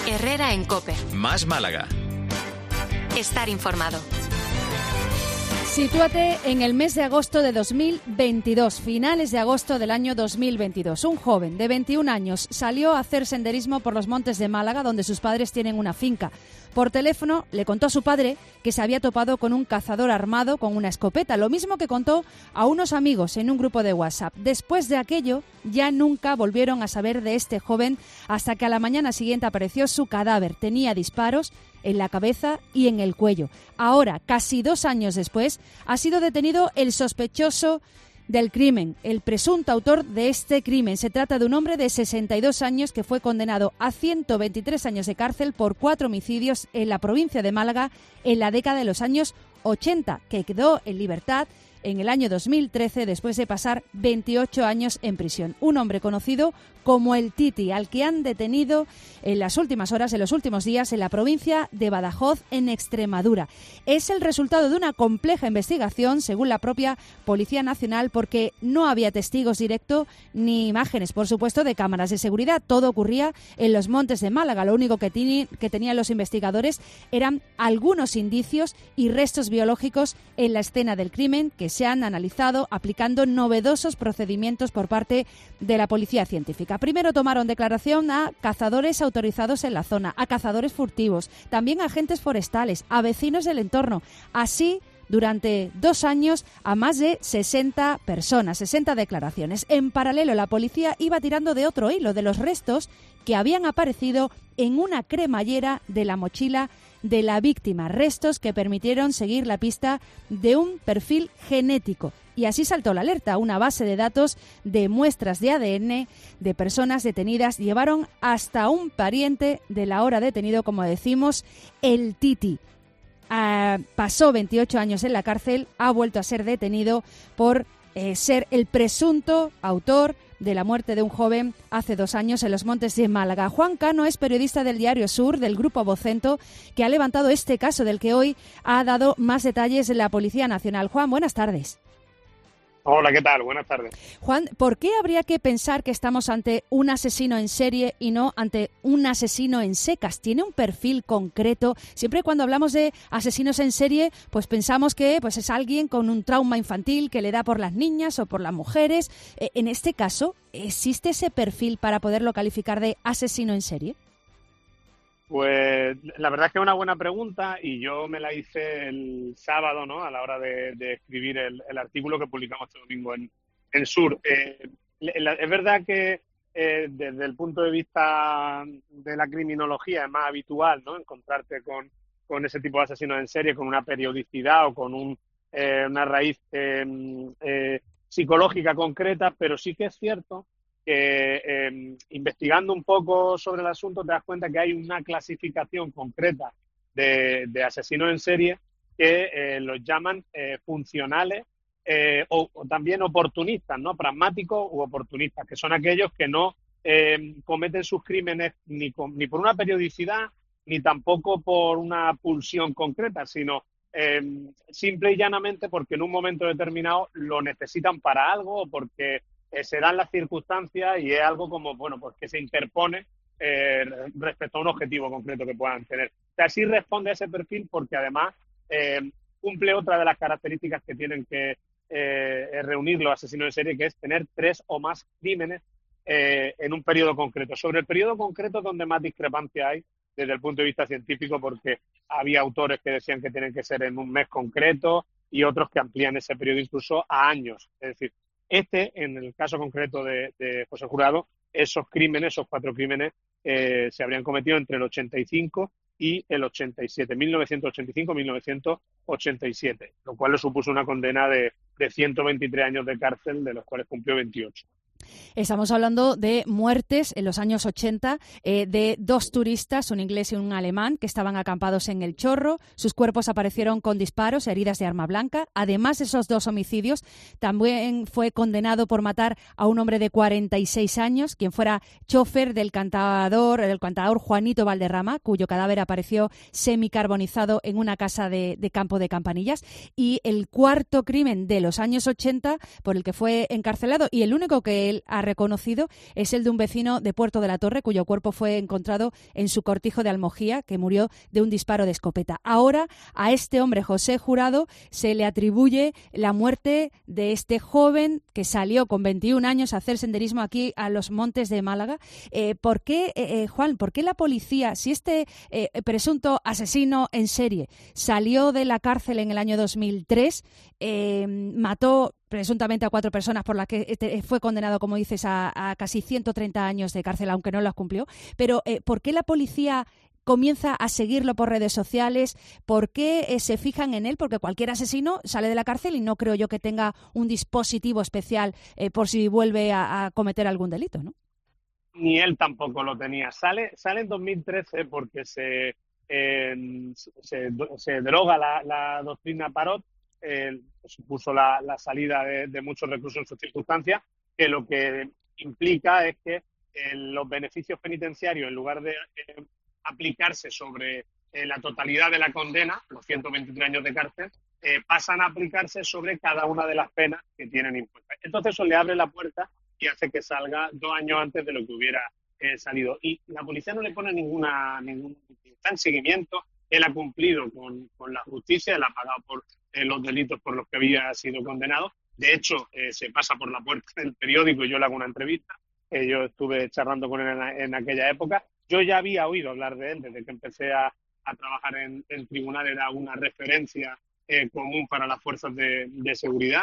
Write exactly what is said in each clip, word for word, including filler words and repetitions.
Herrera en COPE. Más Málaga. Estar informado. Sitúate en el mes de agosto de dos mil veintidós, finales de agosto del año dos mil veintidós. Un joven de veintiún años salió a hacer senderismo por los montes de Málaga, donde sus padres tienen una finca. Por teléfono le contó a su padre que se había topado con un cazador armado con una escopeta, lo mismo que contó a unos amigos en un grupo de WhatsApp. Después de aquello, ya nunca volvieron a saber de este joven hasta que a la mañana siguiente apareció su cadáver. Tenía disparos en la cabeza y en el cuello. Ahora, casi dos años después, ha sido detenido el sospechoso del crimen, el presunto autor de este crimen. Se trata de un hombre de sesenta y dos años que fue condenado a ciento veintitrés años de cárcel por cuatro homicidios en la provincia de Málaga en la década de los años ochenta, que quedó en libertad en el año dos mil trece después de pasar veintiocho años en prisión. Un hombre conocido como el Titi, al que han detenido en las últimas horas, en los últimos días, en la provincia de Badajoz, en Extremadura. Es el resultado de una compleja investigación, según la propia Policía Nacional, porque no había testigos directos ni imágenes, por supuesto, de cámaras de seguridad. Todo ocurría en los montes de Málaga. Lo único que, tini, que tenían los investigadores eran algunos indicios y restos biológicos en la escena del crimen que se han analizado aplicando novedosos procedimientos por parte de la Policía Científica. Primero tomaron declaración a cazadores autorizados en la zona, a cazadores furtivos, también a agentes forestales, a vecinos del entorno. Así, durante dos años, a más de sesenta personas, sesenta declaraciones. En paralelo, la policía iba tirando de otro hilo, de los restos que habían aparecido en una cremallera de la mochila de la víctima, restos que permitieron seguir la pista de un perfil genético. Y así saltó la alerta. Una base de datos de muestras de A D N de personas detenidas llevaron hasta un pariente del ahora detenido, como decimos, el Titi. Uh, pasó veintiocho años en la cárcel, ha vuelto a ser detenido por eh, ser el presunto autor de la muerte de un joven hace dos años en los montes de Málaga. Juan Cano es periodista del Diario Sur, del Grupo Vocento, que ha levantado este caso del que hoy ha dado más detalles la Policía Nacional. Juan, buenas tardes. Hola, ¿qué tal? Buenas tardes. Juan, ¿por qué habría que pensar que estamos ante un asesino en serie y no ante un asesino en secas? ¿Tiene un perfil concreto? Siempre cuando hablamos de asesinos en serie, pues pensamos que pues es alguien con un trauma infantil que le da por las niñas o por las mujeres. Eh, en este caso, ¿existe ese perfil para poderlo calificar de asesino en serie? Pues la verdad es que es una buena pregunta y yo me la hice el sábado, ¿no? A la hora de, de escribir el, el artículo que publicamos este domingo en, en Sur. Eh, la, es verdad que eh, desde el punto de vista de la criminología es más habitual, ¿no? Encontrarte con, con ese tipo de asesinos en serie, con una periodicidad o con un, eh, una raíz eh, eh, psicológica concreta, pero sí que es cierto que eh, investigando un poco sobre el asunto te das cuenta que hay una clasificación concreta de, de asesinos en serie que eh, los llaman eh, funcionales eh, o, o también oportunistas, ¿no? Pragmáticos u oportunistas, que son aquellos que no eh, cometen sus crímenes ni, con, ni por una periodicidad ni tampoco por una pulsión concreta, sino eh, simple y llanamente porque en un momento determinado lo necesitan para algo o porque Eh, serán las circunstancias y es algo como, bueno, pues que se interpone eh, respecto a un objetivo concreto que puedan tener. O sea, sí responde a ese perfil porque además eh, cumple otra de las características que tienen que eh, reunir los asesinos en serie, que es tener tres o más crímenes eh, en un periodo concreto. Sobre el periodo concreto es donde más discrepancia hay desde el punto de vista científico, porque había autores que decían que tienen que ser en un mes concreto y otros que amplían ese periodo incluso a años. Es decir, Este, en el caso concreto de, de José Jurado, esos crímenes, esos cuatro crímenes, eh, se habrían cometido entre el ochenta y cinco y el ochenta y siete, mil novecientos ochenta y cinco a mil novecientos ochenta y siete, lo cual le supuso una condena de, de ciento veintitrés años de cárcel, de los cuales cumplió veintiocho. Estamos hablando de muertes en los años ochenta eh, de dos turistas, un inglés y un alemán, que estaban acampados en el Chorro. Sus cuerpos aparecieron con disparos, heridas de arma blanca. Además de esos dos homicidios, también fue condenado por matar a un hombre de cuarenta y seis años, quien fuera chofer del cantador, del cantador Juanito Valderrama, cuyo cadáver apareció semicarbonizado en una casa de, de Campo de Campanillas. Y el cuarto crimen de los años ochenta, por el que fue encarcelado, y el único que él ha reconocido es el de un vecino de Puerto de la Torre, cuyo cuerpo fue encontrado en su cortijo de Almojía, que murió de un disparo de escopeta. Ahora, a este hombre, José Jurado, se le atribuye la muerte de este joven que salió con veintiún años a hacer senderismo aquí a los montes de Málaga. Eh, ¿Por qué, eh, eh, Juan, por qué la policía, si este eh, presunto asesino en serie salió de la cárcel en el año dos mil tres, eh, mató presuntamente a cuatro personas por las que fue condenado, como dices, a, a casi ciento treinta años de cárcel, aunque no las cumplió, pero eh, ¿por qué la policía comienza a seguirlo por redes sociales? ¿Por qué eh, se fijan en él? Porque cualquier asesino sale de la cárcel y no creo yo que tenga un dispositivo especial eh, por si vuelve a, a cometer algún delito, ¿no? Ni él tampoco lo tenía. Sale, sale en dos mil trece porque se, eh, se, se droga la, la doctrina Parot, eh, supuso la, la salida de, de muchos reclusos en sus circunstancias, que lo que implica es que eh, los beneficios penitenciarios, en lugar de eh, aplicarse sobre eh, la totalidad de la condena, los ciento veintitrés años de cárcel, eh, pasan a aplicarse sobre cada una de las penas que tienen impuestas. Entonces eso le abre la puerta y hace que salga dos años antes de lo que hubiera eh, salido. Y la policía no le pone ninguna ningún está en seguimiento. Él ha cumplido con, con la justicia, él ha pagado por eh, los delitos por los que había sido condenado. De hecho, eh, se pasa por la puerta del periódico y yo le hago una entrevista. Eh, yo estuve charlando con él en, en aquella época. Yo ya había oído hablar de él desde que empecé a, a trabajar en el tribunal, era una referencia eh, común para las fuerzas de, de seguridad.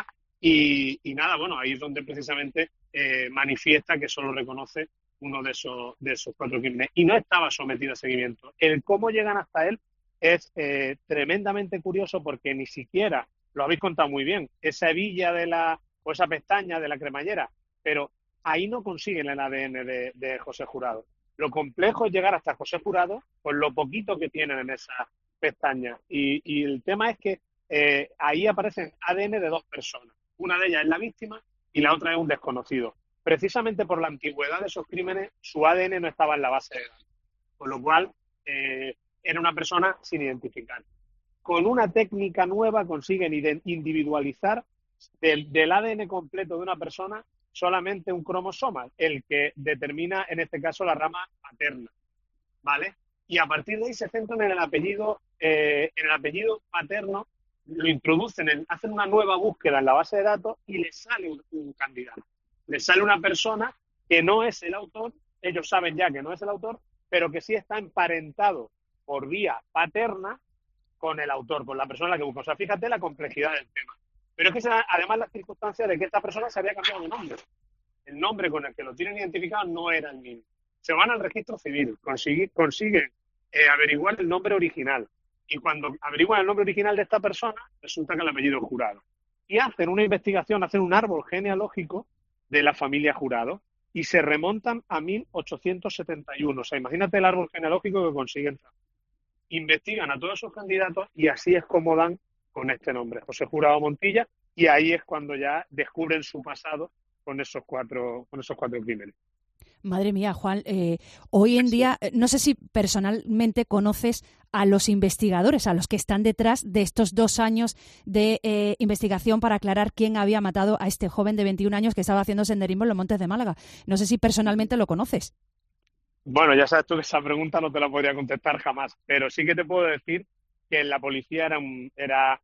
Y, y nada, bueno, ahí es donde precisamente eh, manifiesta que solo reconoce uno de esos, de esos cuatro crímenes. Y no estaba sometido a seguimiento. El cómo llegan hasta él es eh, tremendamente curioso porque ni siquiera, lo habéis contado muy bien, esa hebilla de la, o esa pestaña de la cremallera, pero ahí no consiguen el A D N de, de José Jurado. Lo complejo es llegar hasta José Jurado con lo poquito que tienen en esa pestaña. Y, y el tema es que eh, ahí aparecen A D N de dos personas. Una de ellas es la víctima y la otra es un desconocido. Precisamente por la antigüedad de esos crímenes, su A D N no estaba en la base de datos. Con lo cual, eh, era una persona sin identificar. Con una técnica nueva consiguen individualizar del, del A D N completo de una persona solamente un cromosoma, el que determina, en este caso, la rama paterna, ¿vale? Y a partir de ahí se centran en el apellido, eh, en el apellido paterno, lo introducen, en, hacen una nueva búsqueda en la base de datos y les sale un, un candidato. Les sale una persona que no es el autor, ellos saben ya que no es el autor, pero que sí está emparentado por vía paterna con el autor, con la persona a la que busca. O sea, fíjate la complejidad del tema. Pero es que se da además la circunstancia de que esta persona se había cambiado de nombre. El nombre con el que lo tienen identificado no era el mismo. Se van al registro civil, consiguen, consiguen eh, averiguar el nombre original. Y cuando averiguan el nombre original de esta persona, resulta que el apellido es Jurado. Y hacen una investigación, hacen un árbol genealógico de la familia Jurado y se remontan a mil ochocientos setenta y uno. O sea, imagínate el árbol genealógico que consiguen. Investigan a todos sus candidatos y así es como dan con este nombre, José Jurado Montilla, y ahí es cuando ya descubren su pasado con esos cuatro, con esos cuatro crímenes. Madre mía, Juan, eh, hoy en día, no sé si personalmente conoces a los investigadores, a los que están detrás de estos dos años de eh, investigación para aclarar quién había matado a este joven de veintiún años que estaba haciendo senderismo en los Montes de Málaga. No sé si personalmente lo conoces. Bueno, ya sabes tú que esa pregunta no te la podría contestar jamás, pero sí que te puedo decir que en la policía era un, era,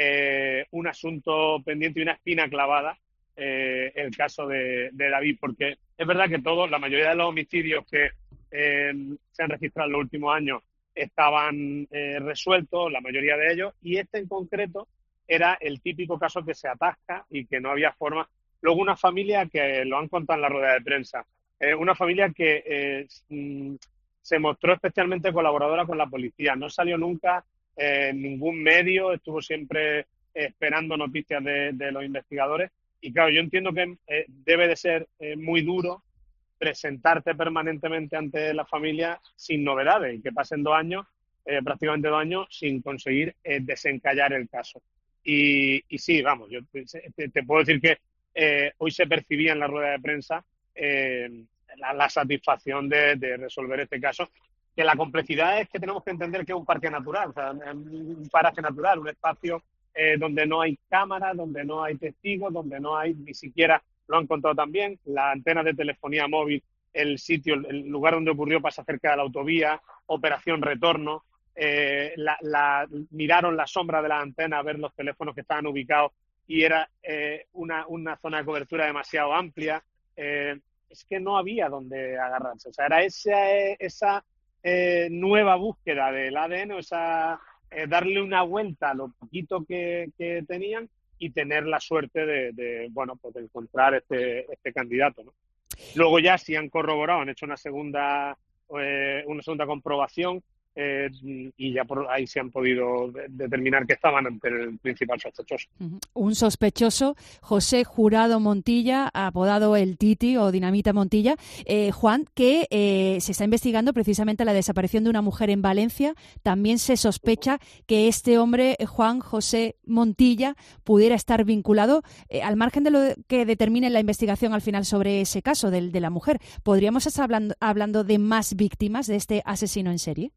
eh, un asunto pendiente y una espina clavada eh, el caso de, de David, porque es verdad que todos, la mayoría de los homicidios que eh, se han registrado en los últimos años estaban eh, resueltos, la mayoría de ellos, y este en concreto era el típico caso que se atasca y que no había forma. Luego una familia que lo han contado en la rueda de prensa, eh, una familia que eh, se mostró especialmente colaboradora con la policía, no salió nunca en eh, ningún medio, estuvo siempre eh, esperando noticias de, de los investigadores. Y claro, yo entiendo que eh, debe de ser eh, muy duro presentarte permanentemente ante la familia sin novedades y que pasen dos años, eh, prácticamente dos años, sin conseguir eh, desencallar el caso. Y, y sí, vamos, yo te, te puedo decir que eh, hoy se percibía en la rueda de prensa eh, la, la satisfacción de, de resolver este caso, que la complejidad es que tenemos que entender que es un parque natural, o sea, un paraje natural, un espacio Eh, donde no hay cámaras, donde no hay testigos, donde no hay ni siquiera lo han contado también. La antena de telefonía móvil, el sitio, el lugar donde ocurrió pasa cerca de la autovía, operación retorno. Eh, la, la, miraron la sombra de la antena a ver los teléfonos que estaban ubicados y era eh, una, una zona de cobertura demasiado amplia. Eh, es que no había donde agarrarse. O sea, era esa, esa eh, nueva búsqueda del A D N, o esa, eh, darle una vuelta a lo poquito que, que tenían y tener la suerte de, de bueno, pues de encontrar este, este candidato, ¿no? Luego ya sí han corroborado, han hecho una segunda, eh, una segunda comprobación. Eh, y ya por ahí se han podido de- determinar que estaban ante el principal sospechoso. Ujú. Un sospechoso, José Jurado Montilla, apodado el Titi o Dinamita Montilla. Eh, Juan, que eh, se está investigando precisamente la desaparición de una mujer en Valencia. También se sospecha que este hombre, eh, Juan José Montilla, pudiera estar vinculado, eh, al margen de lo que determine la investigación al final sobre ese caso del, de la mujer. ¿Podríamos estar hablando, hablando de más víctimas de este asesino en serie?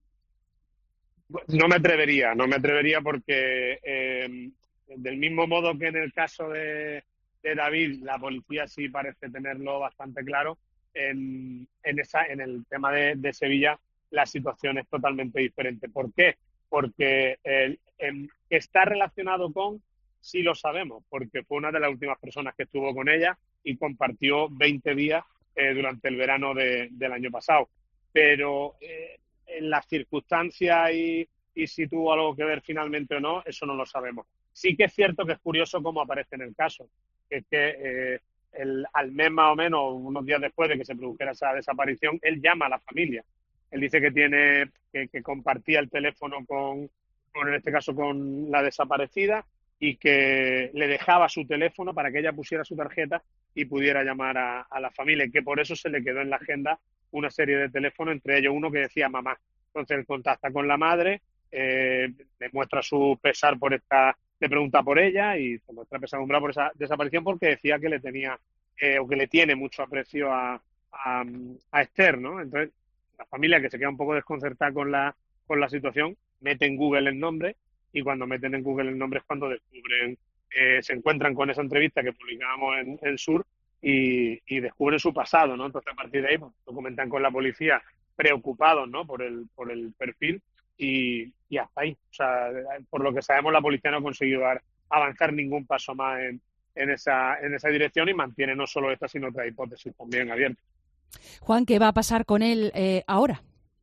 No me atrevería, no me atrevería porque eh, del mismo modo que en el caso de, de David, la policía sí parece tenerlo bastante claro, en, en, esa, en el tema de, de Sevilla la situación es totalmente diferente. ¿Por qué? Porque el, en, que está relacionado con, sí lo sabemos, porque fue una de las últimas personas que estuvo con ella y compartió veinte días eh, durante el verano de, del año pasado. Pero eh, en las circunstancias y, y si tuvo algo que ver finalmente o no, eso no lo sabemos. Sí que es cierto que es curioso cómo aparece en el caso, que es que eh, el, al mes más o menos, unos días después de que se produjera esa desaparición, él llama a la familia. Él dice que tiene que, que compartía el teléfono con, con, en este caso, con la desaparecida y que le dejaba su teléfono para que ella pusiera su tarjeta y pudiera llamar a, a la familia, y que por eso se le quedó en la agenda una serie de teléfonos, entre ellos uno que decía mamá. Entonces él contacta con la madre, eh, le muestra su pesar por esta, le pregunta por ella y se muestra pesadumbrada por esa desaparición porque decía que le tenía eh, o que le tiene mucho aprecio a, a, a Esther, ¿no? Entonces la familia, que se queda un poco desconcertada con la, con la situación, mete en Google el nombre y cuando meten en Google el nombre es cuando descubren, eh, se encuentran con esa entrevista que publicábamos en, en Sur y, y descubren su pasado, ¿no? Entonces a partir de ahí pues, documentan con la policía preocupados, ¿no? por el por el perfil y, y hasta ahí. O sea, por lo que sabemos la policía no ha conseguido dar, avanzar ningún paso más en, en esa en esa dirección y mantiene no solo esta sino otra hipótesis también abierta. Juan, ¿qué va a pasar con él eh, ahora?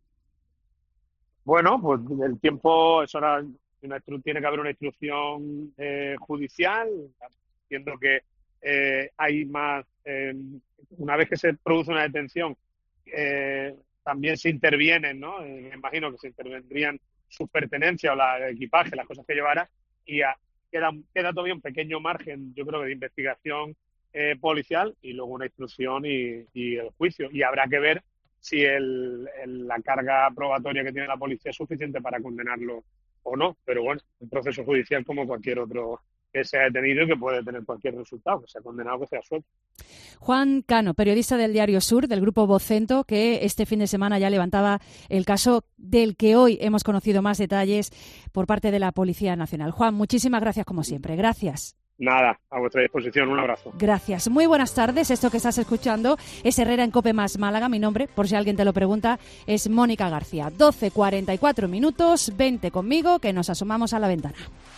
Bueno, pues el tiempo, eso era una, tiene que haber una instrucción eh, judicial, entiendo que eh, hay más, eh, una vez que se produce una detención, eh, también se intervienen, ¿no? Eh, me imagino que se intervendrían sus pertenencias o la, el equipaje, las cosas que llevara, y a, queda, queda todavía un pequeño margen, yo creo que de investigación eh, policial y luego una instrucción y, y el juicio. Y habrá que ver si el, el, la carga probatoria que tiene la policía es suficiente para condenarlo o no. Pero bueno, un proceso judicial como cualquier otro que sea detenido y que puede tener cualquier resultado, que sea condenado, que sea suelto. Juan Cano, periodista del Diario Sur, del grupo Vocento, que este fin de semana ya levantaba el caso del que hoy hemos conocido más detalles por parte de la Policía Nacional. Juan, muchísimas gracias como siempre. Gracias. Nada, a vuestra disposición. Un abrazo. Gracias. Muy buenas tardes. Esto que estás escuchando es Herrera en COPE más Málaga. Mi nombre, por si alguien te lo pregunta, es Mónica García. doce cuarenta y cuatro minutos. Vente conmigo, que nos asomamos a la ventana.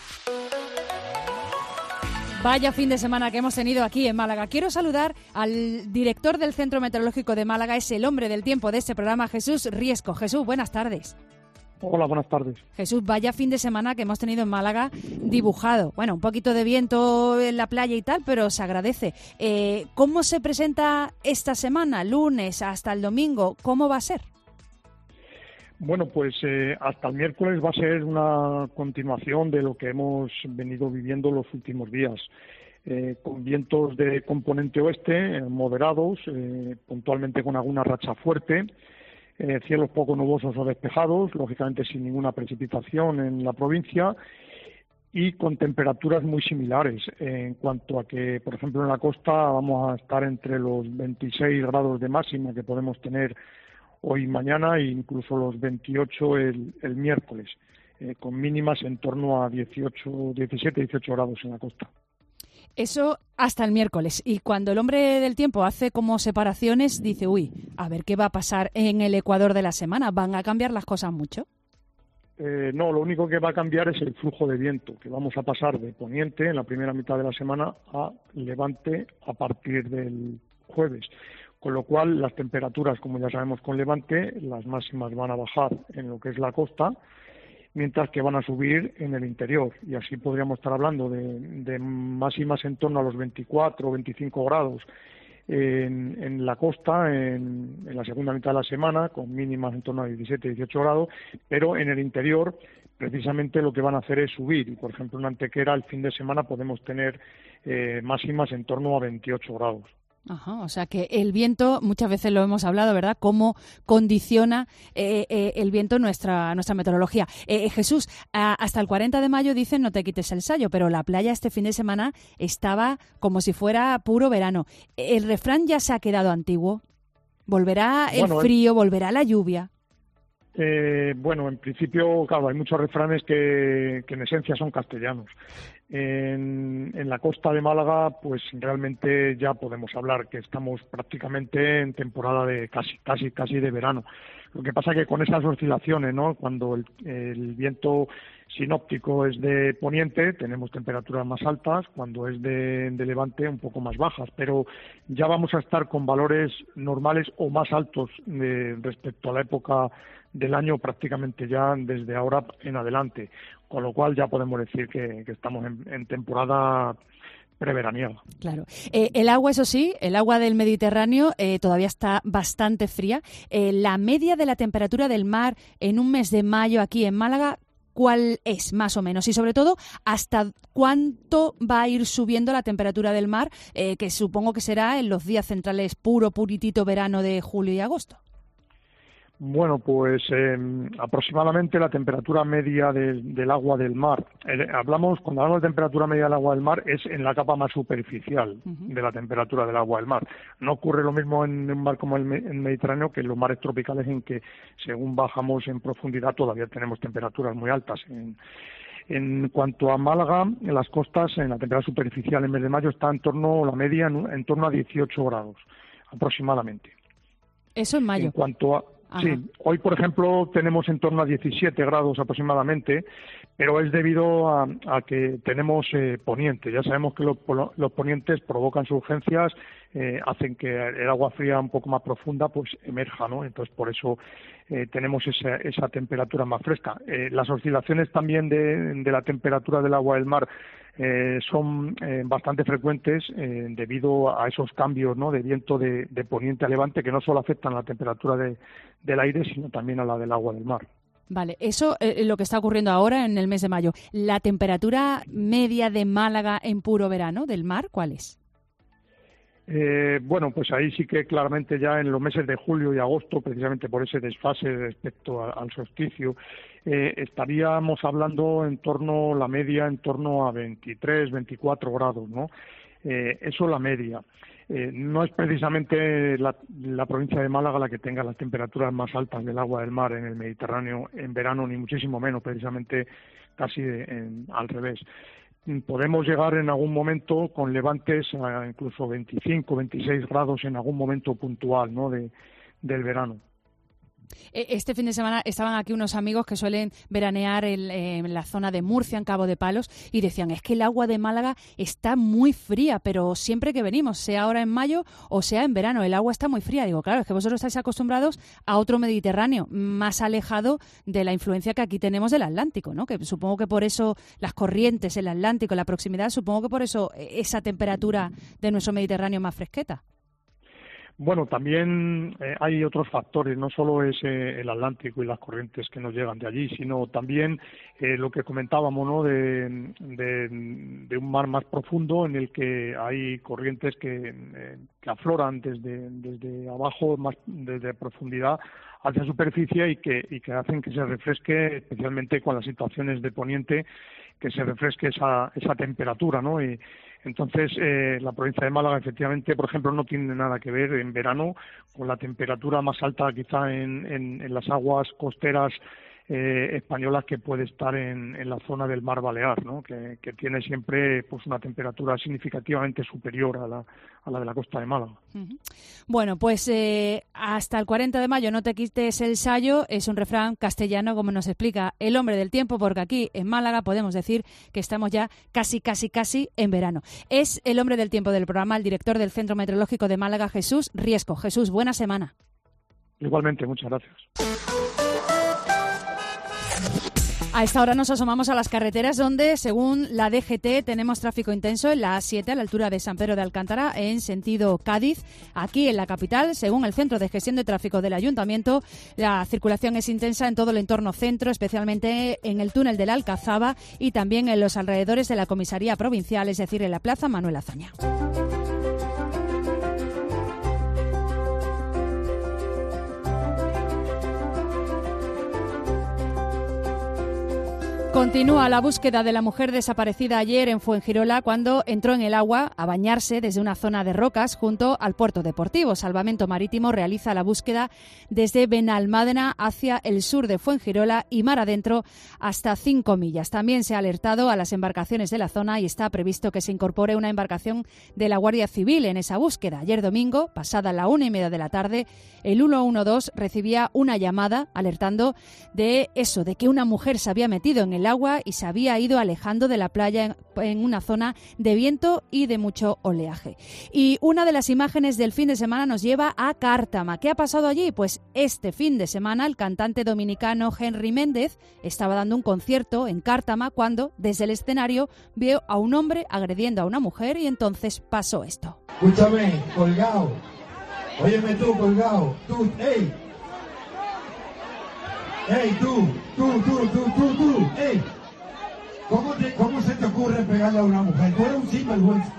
Vaya fin de semana que hemos tenido aquí en Málaga. Quiero saludar al director del Centro Meteorológico de Málaga, es el hombre del tiempo de este programa, Jesús Riesco. Jesús, buenas tardes. Hola, buenas tardes. Jesús, vaya fin de semana que hemos tenido en Málaga dibujado. Bueno, un poquito de viento en la playa y tal, pero se agradece. Eh, ¿Cómo se presenta esta semana, lunes hasta el domingo? ¿Cómo va a ser? Bueno, pues eh, hasta el miércoles va a ser una continuación de lo que hemos venido viviendo los últimos días, eh, con vientos de componente oeste, eh, moderados, eh, puntualmente con alguna racha fuerte, eh, cielos poco nubosos o despejados, lógicamente sin ninguna precipitación en la provincia, y con temperaturas muy similares, eh, en cuanto a que, por ejemplo, en la costa vamos a estar entre los veintiséis grados de máxima que podemos tener hoy y mañana, e incluso los veintiocho el, el miércoles, eh, con mínimas en torno a dieciocho, diecisiete, dieciocho grados en la costa. Eso hasta el miércoles. Y cuando el hombre del tiempo hace como separaciones, dice, uy, a ver qué va a pasar en el Ecuador de la semana. ¿Van a cambiar las cosas mucho? Eh, no, lo único que va a cambiar es el flujo de viento, que vamos a pasar de poniente en la primera mitad de la semana a levante a partir del jueves. Con lo cual, las temperaturas, como ya sabemos con levante, las máximas van a bajar en lo que es la costa, mientras que van a subir en el interior. Y así podríamos estar hablando de, de máximas en torno a los veinticuatro o veinticinco grados en, en la costa en, en la segunda mitad de la semana, con mínimas en torno a diecisiete, dieciocho grados, pero en el interior precisamente lo que van a hacer es subir. Y, por ejemplo, en Antequera el fin de semana podemos tener eh, máximas en torno a veintiocho grados. Ajá, o sea que el viento, muchas veces lo hemos hablado, ¿verdad? Cómo condiciona eh, eh, el viento nuestra nuestra meteorología. Eh, Jesús, a, hasta el cuarenta de mayo dicen no te quites el sayo, pero la playa este fin de semana estaba como si fuera puro verano. ¿El refrán ya se ha quedado antiguo? ¿Volverá el bueno, frío? ¿Volverá la lluvia? Eh, bueno, en principio, claro, hay muchos refranes que, que en esencia son castellanos. En, en la costa de Málaga, pues realmente ya podemos hablar que estamos prácticamente en temporada de casi, casi, casi de verano. Lo que pasa que con esas oscilaciones, ¿no? Cuando el, el viento sinóptico es de poniente, tenemos temperaturas más altas, cuando es de, de levante, un poco más bajas, pero ya vamos a estar con valores normales o más altos de, respecto a la época del año prácticamente ya desde ahora en adelante, con lo cual ya podemos decir que, que estamos en, en temporada preveraniega. Claro. Eh, el agua, eso sí, el agua del Mediterráneo eh, todavía está bastante fría. Eh, la media de la temperatura del mar en un mes de mayo aquí en Málaga, ¿cuál es más o menos? Y sobre todo, ¿hasta cuánto va a ir subiendo la temperatura del mar, eh, que supongo que será en los días centrales puro, puritito verano de julio y agosto? Bueno, pues eh, aproximadamente la temperatura media de, del agua del mar. Eh, hablamos, cuando hablamos de temperatura media del agua del mar, es en la capa más superficial uh-huh. de la temperatura del agua del mar. No ocurre lo mismo en un mar como el, el Mediterráneo que en los mares tropicales, en que según bajamos en profundidad todavía tenemos temperaturas muy altas. En, En cuanto a Málaga, en las costas, en la temperatura superficial en mes de mayo está en torno, la media, en, en torno a dieciocho grados aproximadamente. Eso en mayo. En cuanto a Ajá. Sí, hoy, por ejemplo, tenemos en torno a diecisiete grados aproximadamente, pero es debido a, a que tenemos eh, poniente. Ya sabemos que lo, los ponientes provocan surgencias, eh, hacen que el agua fría un poco más profunda pues emerja, ¿no? Entonces, por eso eh, tenemos esa, esa temperatura más fresca. Eh, las oscilaciones también de, de la temperatura del agua del mar Eh, son eh, bastante frecuentes eh, debido a esos cambios, ¿no? de viento de, de poniente a levante que no solo afectan a la temperatura de, del aire, sino también a la del agua del mar. Vale, eso es eh, lo que está ocurriendo ahora en el mes de mayo. ¿La temperatura media de Málaga en puro verano del mar cuál es? Eh, bueno, pues ahí sí que claramente ya en los meses de julio y agosto, precisamente por ese desfase respecto a, al solsticio, eh, estaríamos hablando en torno, la media en torno a veintitrés, veinticuatro grados, ¿no? Eh, eso la media. Eh, no es precisamente la, la provincia de Málaga la que tenga las temperaturas más altas del agua del mar en el Mediterráneo en verano, ni muchísimo menos, precisamente casi de, en, al revés. Podemos llegar en algún momento con levantes a incluso veinticinco, veintiséis grados en algún momento puntual, ¿no? de, del verano. Este fin de semana estaban aquí unos amigos que suelen veranear en, en la zona de Murcia, en Cabo de Palos, y decían, es que el agua de Málaga está muy fría, pero siempre que venimos, sea ahora en mayo o sea en verano, el agua está muy fría. Digo, claro, es que vosotros estáis acostumbrados a otro Mediterráneo, más alejado de la influencia que aquí tenemos del Atlántico, ¿no? Que supongo que por eso las corrientes, el Atlántico, la proximidad, supongo que por eso esa temperatura de nuestro Mediterráneo es más fresqueta. Bueno, también eh, hay otros factores, no solo es eh, el Atlántico y las corrientes que nos llegan de allí, sino también eh, lo que comentábamos, ¿no? de, de, de un mar más profundo en el que hay corrientes que, eh, que afloran desde, desde abajo, más desde profundidad hacia superficie y que, y que hacen que se refresque, especialmente con las situaciones de poniente, que se refresque esa, esa temperatura, ¿no? Y, entonces, eh, la provincia de Málaga, efectivamente, por ejemplo, no tiene nada que ver en verano con la temperatura más alta quizá en, en, en las aguas costeras eh, española que puede estar en, en la zona del Mar Balear, ¿no? Que, que tiene siempre pues una temperatura significativamente superior a la, a la de la costa de Málaga. Uh-huh. Bueno, pues eh, hasta el cuarenta de mayo no te quites el sayo, es un refrán castellano, como nos explica el hombre del tiempo, porque aquí en Málaga podemos decir que estamos ya casi, casi, casi en verano. Es el hombre del tiempo del programa, el director del Centro Meteorológico de Málaga, Jesús Riesco. Jesús, buena semana. Igualmente, muchas gracias. A esta hora nos asomamos a las carreteras donde, según la D G T, tenemos tráfico intenso en la A siete a la altura de San Pedro de Alcántara en sentido Cádiz. Aquí en la capital, según el Centro de Gestión de Tráfico del Ayuntamiento, la circulación es intensa en todo el entorno centro, especialmente en el túnel de la Alcazaba y también en los alrededores de la comisaría provincial, es decir, en la Plaza Manuel Azaña. Continúa la búsqueda de la mujer desaparecida ayer en Fuengirola cuando entró en el agua a bañarse desde una zona de rocas junto al puerto deportivo. Salvamento Marítimo realiza la búsqueda desde Benalmádena hacia el sur de Fuengirola y mar adentro hasta cinco millas. También se ha alertado a las embarcaciones de la zona y está previsto que se incorpore una embarcación de la Guardia Civil en esa búsqueda. Ayer domingo, pasada la una y media de la tarde, el ciento doce recibía una llamada alertando de eso, de que una mujer se había metido en el agua y se había ido alejando de la playa en, en una zona de viento y de mucho oleaje. Y una de las imágenes del fin de semana nos lleva a Cártama. ¿Qué ha pasado allí? Pues este fin de semana el cantante dominicano Henry Méndez estaba dando un concierto en Cártama cuando desde el escenario vio a un hombre agrediendo a una mujer y entonces pasó esto. Escúchame, colgado. Óyeme tú, colgado. Tú, ey. Ey, tú, tú, tú, tú, tú, tú, ey. ¿Cómo, te, ¿Cómo se te ocurre pegarle a una mujer? Tú eres un sinvergüenza.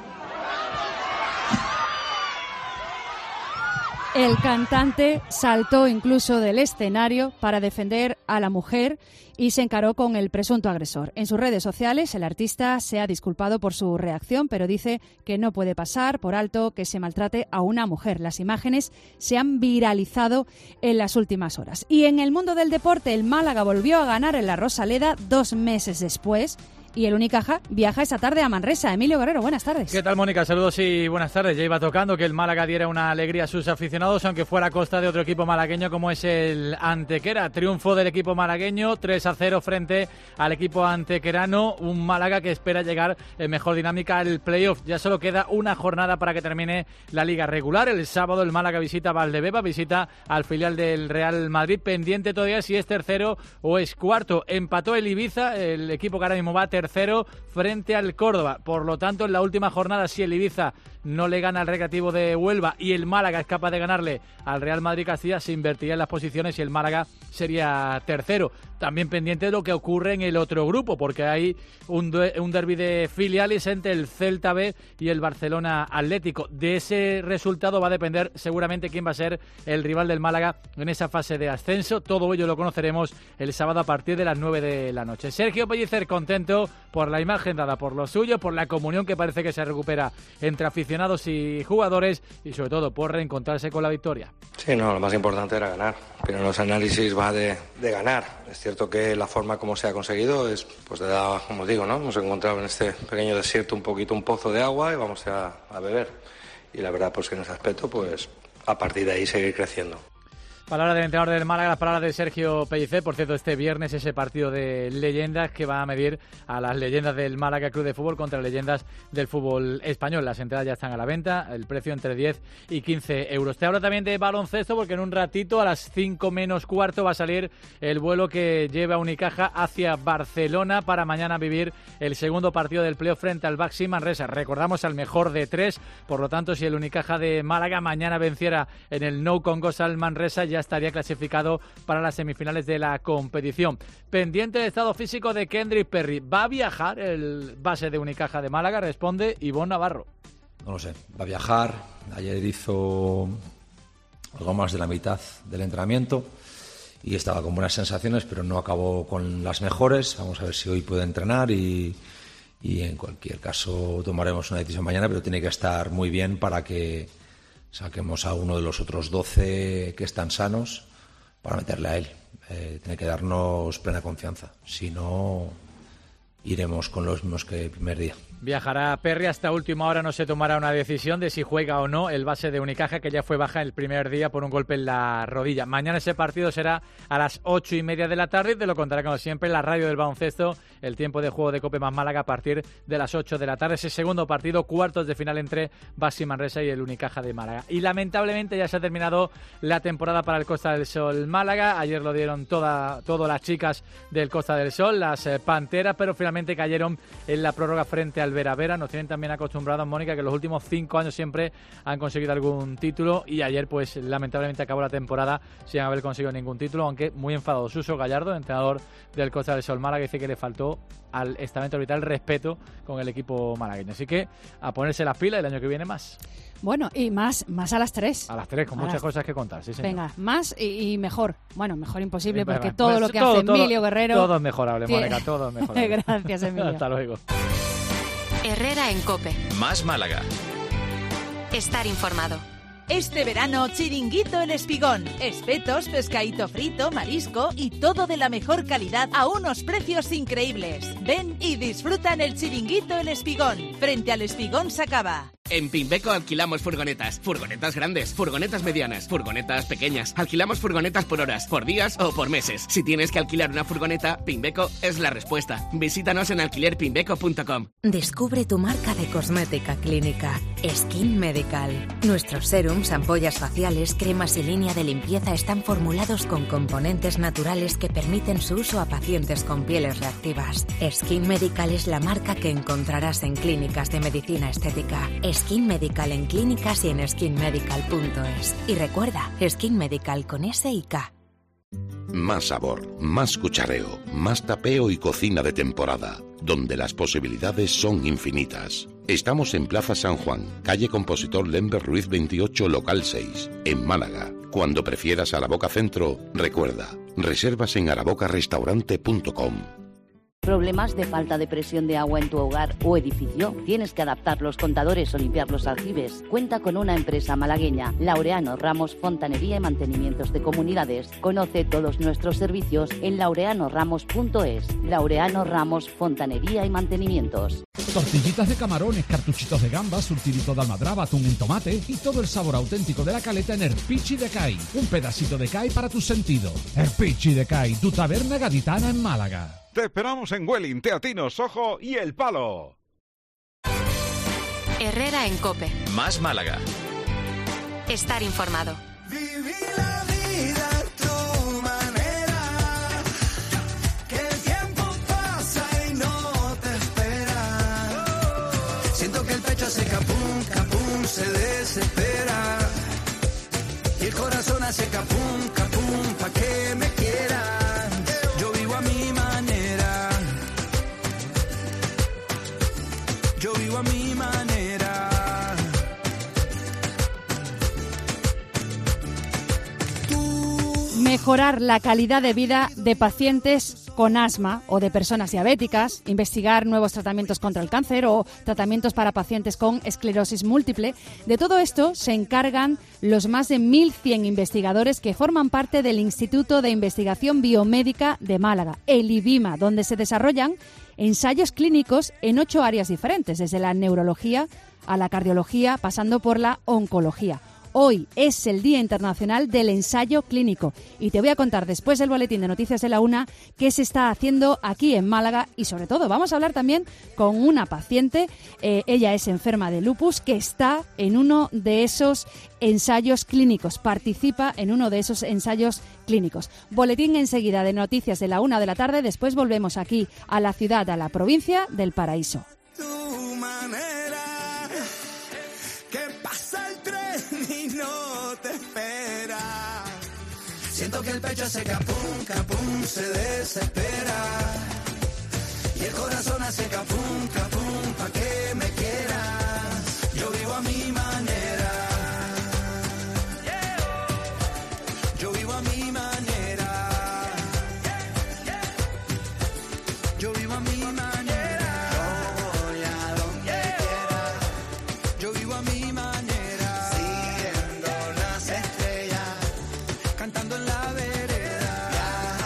El cantante saltó incluso del escenario para defender a la mujer y se encaró con el presunto agresor. En sus redes sociales, el artista se ha disculpado por su reacción, pero dice que no puede pasar por alto que se maltrate a una mujer. Las imágenes se han viralizado en las últimas horas. Y en el mundo del deporte, el Málaga volvió a ganar en la Rosaleda dos meses después. Y el Unicaja viaja esta tarde a Manresa. Emilio Guerrero, buenas tardes. ¿Qué tal, Mónica? Saludos y buenas tardes. Ya iba tocando que el Málaga diera una alegría a sus aficionados, aunque fuera a costa de otro equipo malagueño como es el Antequera. Triunfo del equipo malagueño, tres a cero frente al equipo antequerano. Un Málaga que espera llegar en mejor dinámica al playoff. Ya solo queda una jornada para que termine la liga regular. El sábado el Málaga visita a Valdebeba, visita al filial del Real Madrid. Pendiente todavía si es tercero o es cuarto. Empató el Ibiza, el equipo que ahora mismo va a tercero frente al Córdoba. Por lo tanto, en la última jornada, si el Ibiza no le gana al Recreativo de Huelva y el Málaga es capaz de ganarle al Real Madrid Castilla, se invertiría en las posiciones y el Málaga sería tercero. También pendiente de lo que ocurre en el otro grupo, porque hay un, de, un derbi de filiales entre el Celta B y el Barcelona Atlético. De ese resultado va a depender seguramente quién va a ser el rival del Málaga en esa fase de ascenso. Todo ello lo conoceremos el sábado a partir de las nueve de la noche. Sergio Pellicer contento por la imagen dada por los suyos, por la comunión que parece que se recupera entre aficionados y jugadores y sobre todo por reencontrarse con la victoria. Sí, no, lo más importante era ganar, pero los análisis va de, de ganar. Es cierto que la forma como se ha conseguido es, pues de la, como digo, ¿no? Hemos encontrado en este pequeño desierto un poquito un pozo de agua y vamos a, a beber. Y la verdad, pues que en ese aspecto, pues a partir de ahí seguir creciendo. Palabra del entrenador del Málaga, las palabras de Sergio Pellicer. Por cierto, este viernes ese partido de leyendas que va a medir a las leyendas del Málaga Club de Fútbol contra las leyendas del fútbol español. Las entradas ya están a la venta, el precio entre diez y quince euros. Te hablo también de baloncesto porque en un ratito, a las cinco menos cuarto, va a salir el vuelo que lleva Unicaja hacia Barcelona para mañana vivir el segundo partido del playoff frente al Baxi Manresa. Recordamos al mejor de tres, por lo tanto, si el Unicaja de Málaga mañana venciera en el No Congos al Manresa, ya estaría clasificado para las semifinales de la competición. Pendiente del estado físico de Kendrick Perry. ¿Va a viajar el base de Unicaja de Málaga? Responde Ivonne Navarro. No lo sé, va a viajar. Ayer hizo algo más de la mitad del entrenamiento y estaba con buenas sensaciones, pero no acabó con las mejores. Vamos a ver si hoy puede entrenar y, y en cualquier caso tomaremos una decisión mañana, pero tiene que estar muy bien para que saquemos a uno de los otros doce que están sanos para meterle a él. eh, tiene que darnos plena confianza. Si no, iremos con los mismos que el primer día. Viajará Perry, hasta última hora no se tomará una decisión de si juega o no el base de Unicaja, que ya fue baja el primer día por un golpe en la rodilla. Mañana ese partido será a las ocho y media de la tarde y te lo contará como siempre la radio del baloncesto, el tiempo de juego de Cope más Málaga a partir de las ocho de la tarde. Ese segundo partido, cuartos de final entre Baxi Manresa y el Unicaja de Málaga. Y lamentablemente ya se ha terminado la temporada para el Costa del Sol Málaga. Ayer lo dieron toda, todo las chicas del Costa del Sol, las eh, Panteras, pero finalmente cayeron en la prórroga frente al Vera Vera. Nos tienen también acostumbrados, Mónica, que los últimos cinco años siempre han conseguido algún título y ayer pues lamentablemente acabó la temporada sin haber conseguido ningún título, aunque muy enfadado Suso Gallardo, entrenador del Costa del Sol Málaga, dice que le faltó al estamento arbitral respeto con el equipo malagueño. Así que a ponerse las pilas, el año que viene más. Bueno, y más, más a las tres. A las tres, con a muchas las... cosas que contar, sí, señor. Venga, más y, y mejor. Bueno, mejor imposible, Sí, porque venga, todo pues, lo que todo, hace todo, Emilio Guerrero... Todo es mejorable, Mónica, todo es mejorable. Gracias, Emilio. Hasta luego. Herrera en COPE. Más Málaga. Estar informado. Este verano, Chiringuito El Espigón. Espetos, pescadito frito, marisco y todo de la mejor calidad a unos precios increíbles. Ven y disfruta en el Chiringuito El Espigón, frente al Espigón Sacaba. En Pimbeco alquilamos furgonetas, furgonetas grandes, furgonetas medianas, furgonetas pequeñas. Alquilamos furgonetas por horas, por días o por meses. Si tienes que alquilar una furgoneta, Pimbeco es la respuesta. Visítanos en alquiler pimbeco punto com. Descubre tu marca de cosmética clínica, Skin Medical. Nuestros serums, ampollas faciales, cremas y línea de limpieza están formulados con componentes naturales que permiten su uso a pacientes con pieles reactivas. Skin Medical es la marca que encontrarás en clínicas de medicina estética. Skin Medical en clínicas y en skin medical punto es. Y recuerda, Skin Medical con S y K. Más sabor, más cuchareo, más tapeo y cocina de temporada, donde las posibilidades son infinitas. Estamos en Plaza San Juan, calle Compositor Lember Ruiz veintiocho, local seis, en Málaga. Cuando prefieras Araboca Centro, recuerda, reservas en araboca restaurante punto com. ¿Problemas de falta de presión de agua en tu hogar o edificio? ¿Tienes que adaptar los contadores o limpiar los aljibes? Cuenta con una empresa malagueña, Laureano Ramos Fontanería y Mantenimientos de Comunidades. Conoce todos nuestros servicios en laureano ramos punto es. Laureano Ramos Fontanería y Mantenimientos. Tortillitas de camarones, cartuchitos de gambas, surtidito de almadraba, atún en tomate y todo el sabor auténtico de la caleta en Erpichi de Cai. Un pedacito de Cai para tus sentidos. Erpichi de Cai, tu taberna gaditana en Málaga. Te esperamos en Welling, Teatinos, Sojo y El Palo. Herrera en COPE. Más Málaga. Estar informado. Vivir la vida a tu manera, que el tiempo pasa y no te espera. Siento que el pecho hace capum, capum, se desespera. Y el corazón hace capum, capum, pa' que me quieran. Yo vivo a mi manera. Yo vivo a mi manera. Mejorar la calidad de vida de pacientes con asma o de personas diabéticas, investigar nuevos tratamientos contra el cáncer o tratamientos para pacientes con esclerosis múltiple. De todo esto se encargan los más de mil cien investigadores que forman parte del Instituto de Investigación Biomédica de Málaga, el IBIMA, donde se desarrollan ensayos clínicos en ocho áreas diferentes, desde la neurología a la cardiología, pasando por la oncología. Hoy es el Día Internacional del Ensayo Clínico y te voy a contar después del boletín de Noticias de la Una qué se está haciendo aquí en Málaga y sobre todo vamos a hablar también con una paciente, eh, ella es enferma de lupus que está en uno de esos ensayos clínicos, participa en uno de esos ensayos clínicos. Boletín enseguida de Noticias de la Una de la tarde, después volvemos aquí a la ciudad, a la provincia del Paraíso. Tu manera, que pasa el tren y no te espera. Siento que el pecho hace capum, capum, se desespera. Y el corazón hace capum, capum, pa' que me quieras. Yo vivo a mi manera. Yo vivo a mi manera. Yo vivo a mi manera. Yo voy a donde quiera. Yo vivo a mi manera. Siguiendo las estrellas, cantando en la vereda.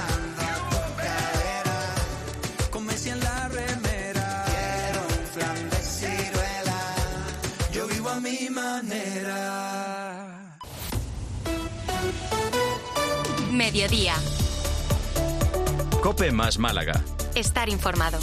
Mediodía. COPE más Málaga. Estar informado.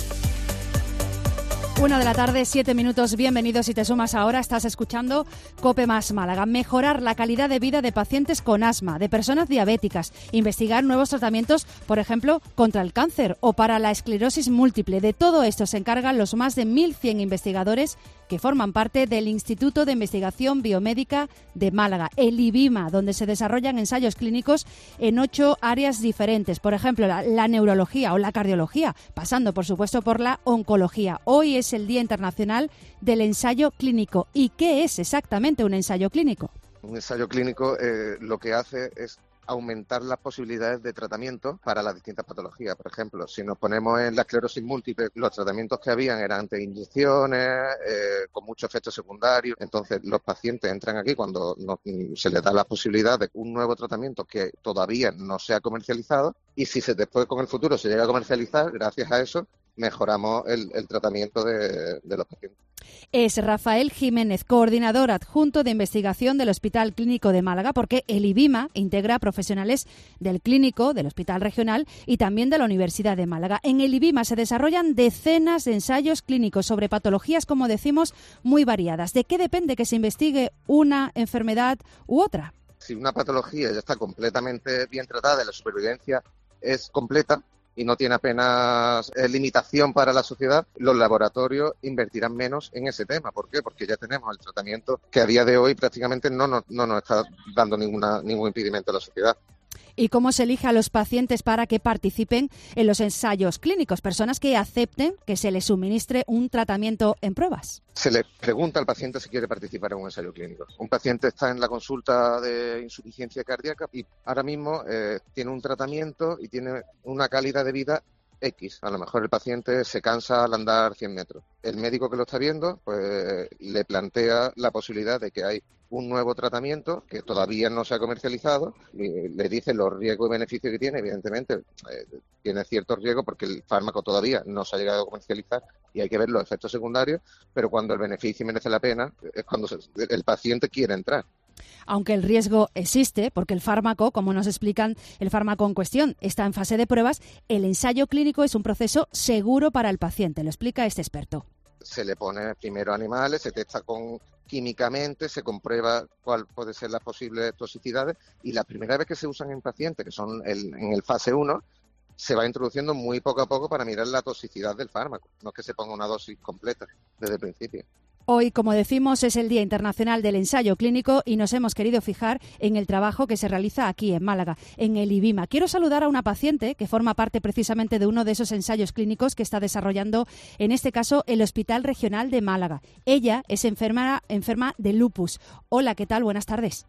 Una de la tarde, siete minutos. Bienvenidos si te sumas ahora. Estás escuchando COPE más Málaga. Mejorar la calidad de vida de pacientes con asma, de personas diabéticas. Investigar nuevos tratamientos, por ejemplo, contra el cáncer o para la esclerosis múltiple. De todo esto se encargan los más de mil cien investigadores que forman parte del Instituto de Investigación Biomédica de Málaga, el IBIMA, donde se desarrollan ensayos clínicos en ocho áreas diferentes. Por ejemplo, la, la neurología o la cardiología, pasando, por supuesto, por la oncología. Hoy es el Día Internacional del Ensayo Clínico. ¿Y qué es exactamente un ensayo clínico? Un ensayo clínico eh, lo que hace es aumentar las posibilidades de tratamiento para las distintas patologías. Por ejemplo, si nos ponemos en la esclerosis múltiple, los tratamientos que habían eran ante inyecciones, eh, con muchos efectos secundarios. Entonces, los pacientes entran aquí cuando no, se les da la posibilidad de un nuevo tratamiento que todavía no se ha comercializado, y si se, después con el futuro se llega a comercializar, gracias a eso mejoramos el, el tratamiento de, de los pacientes. Es Rafael Jiménez, coordinador adjunto de investigación del Hospital Clínico de Málaga, porque el IBIMA integra profesionales del Clínico, del Hospital Regional y también de la Universidad de Málaga. En el IBIMA se desarrollan decenas de ensayos clínicos sobre patologías, como decimos, muy variadas. ¿De qué depende que se investigue una enfermedad u otra? Si una patología ya está completamente bien tratada y la supervivencia es completa y no tiene apenas eh, limitación para la sociedad, los laboratorios invertirán menos en ese tema. ¿Por qué? Porque ya tenemos el tratamiento que a día de hoy prácticamente no nos, no nos está dando ninguna, ningún impedimento a la sociedad. ¿Y cómo se elige a los pacientes para que participen en los ensayos clínicos? Personas que acepten que se les suministre un tratamiento en pruebas. Se le pregunta al paciente si quiere participar en un ensayo clínico. Un paciente está en la consulta de insuficiencia cardíaca y ahora mismo eh, tiene un tratamiento y tiene una calidad de vida X. A lo mejor el paciente se cansa al andar cien metros. El médico que lo está viendo pues le plantea la posibilidad de que hay un nuevo tratamiento que todavía no se ha comercializado, y le dice los riesgos y beneficios que tiene. Evidentemente eh, tiene ciertos riesgos porque el fármaco todavía no se ha llegado a comercializar y hay que ver los efectos secundarios, pero cuando el beneficio merece la pena es cuando se, el paciente quiere entrar. Aunque el riesgo existe, porque el fármaco, como nos explican, el fármaco en cuestión está en fase de pruebas, el ensayo clínico es un proceso seguro para el paciente, lo explica este experto. Se le pone primero a animales, se testa con químicamente, se comprueba cuál puede ser las posibles toxicidades, y la primera vez que se usan en pacientes, que son el, en el fase uno, se va introduciendo muy poco a poco para mirar la toxicidad del fármaco, no es que se ponga una dosis completa desde el principio. Hoy, como decimos, es el Día Internacional del Ensayo Clínico y nos hemos querido fijar en el trabajo que se realiza aquí en Málaga, en el IBIMA. Quiero saludar a una paciente que forma parte precisamente de uno de esos ensayos clínicos que está desarrollando, en este caso, el Hospital Regional de Málaga. Ella es enferma, enferma de lupus. Hola, ¿qué tal? Buenas tardes.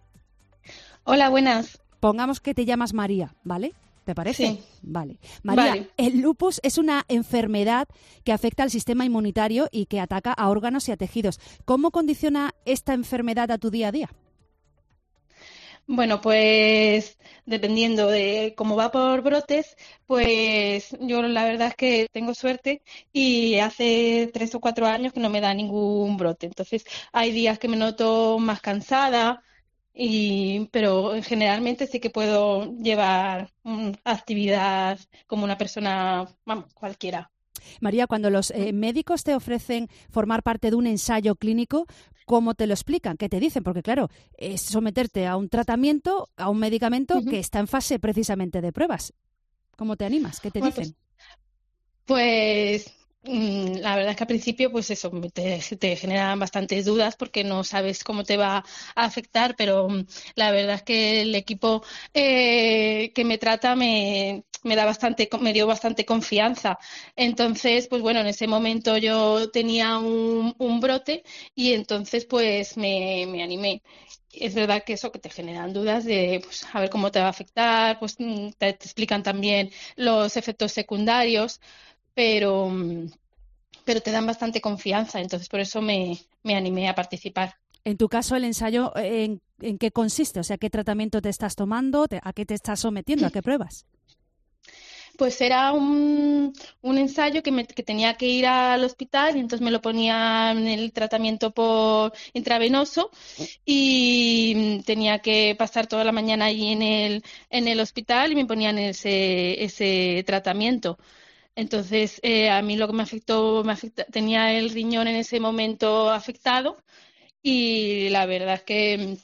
Hola, buenas. Pongamos que te llamas María, ¿vale? ¿Te parece? Sí. Vale. María, vale. El lupus es una enfermedad que afecta al sistema inmunitario y que ataca a órganos y a tejidos. ¿Cómo condiciona esta enfermedad a tu día a día? Bueno, pues dependiendo de cómo va por brotes, pues yo la verdad es que tengo suerte y hace tres o cuatro años que no me da ningún brote. Entonces hay días que me noto más cansada, Y, pero generalmente sí que puedo llevar um, actividad como una persona, vamos, cualquiera. María, cuando los eh, médicos te ofrecen formar parte de un ensayo clínico, ¿cómo te lo explican? ¿Qué te dicen? Porque claro, es someterte a un tratamiento, a un medicamento uh-huh. que está en fase precisamente de pruebas. ¿Cómo te animas? ¿Qué te bueno, dicen? Pues... pues... La verdad es que al principio, pues eso, te, te generan bastantes dudas porque no sabes cómo te va a afectar, pero la verdad es que el equipo eh, que me trata me, me da bastante, me dio bastante confianza. Entonces, pues bueno, en ese momento yo tenía un, un brote y entonces pues me, me animé. Es verdad que eso, que te generan dudas de pues, a ver cómo te va a afectar, pues te, te explican también los efectos secundarios, pero, pero te dan bastante confianza, entonces por eso me, me animé a participar. En tu caso, el ensayo, ¿en, en qué consiste? O sea, ¿qué tratamiento te estás tomando? ¿A qué te estás sometiendo? ¿A qué pruebas? pues era un, un ensayo que, me, que tenía que ir al hospital y entonces me lo ponía en el tratamiento por intravenoso y tenía que pasar toda la mañana allí en el, en el hospital y me ponían ese, ese tratamiento. Entonces, eh, a mí lo que me afectó, me afecta, tenía el riñón en ese momento afectado y la verdad es que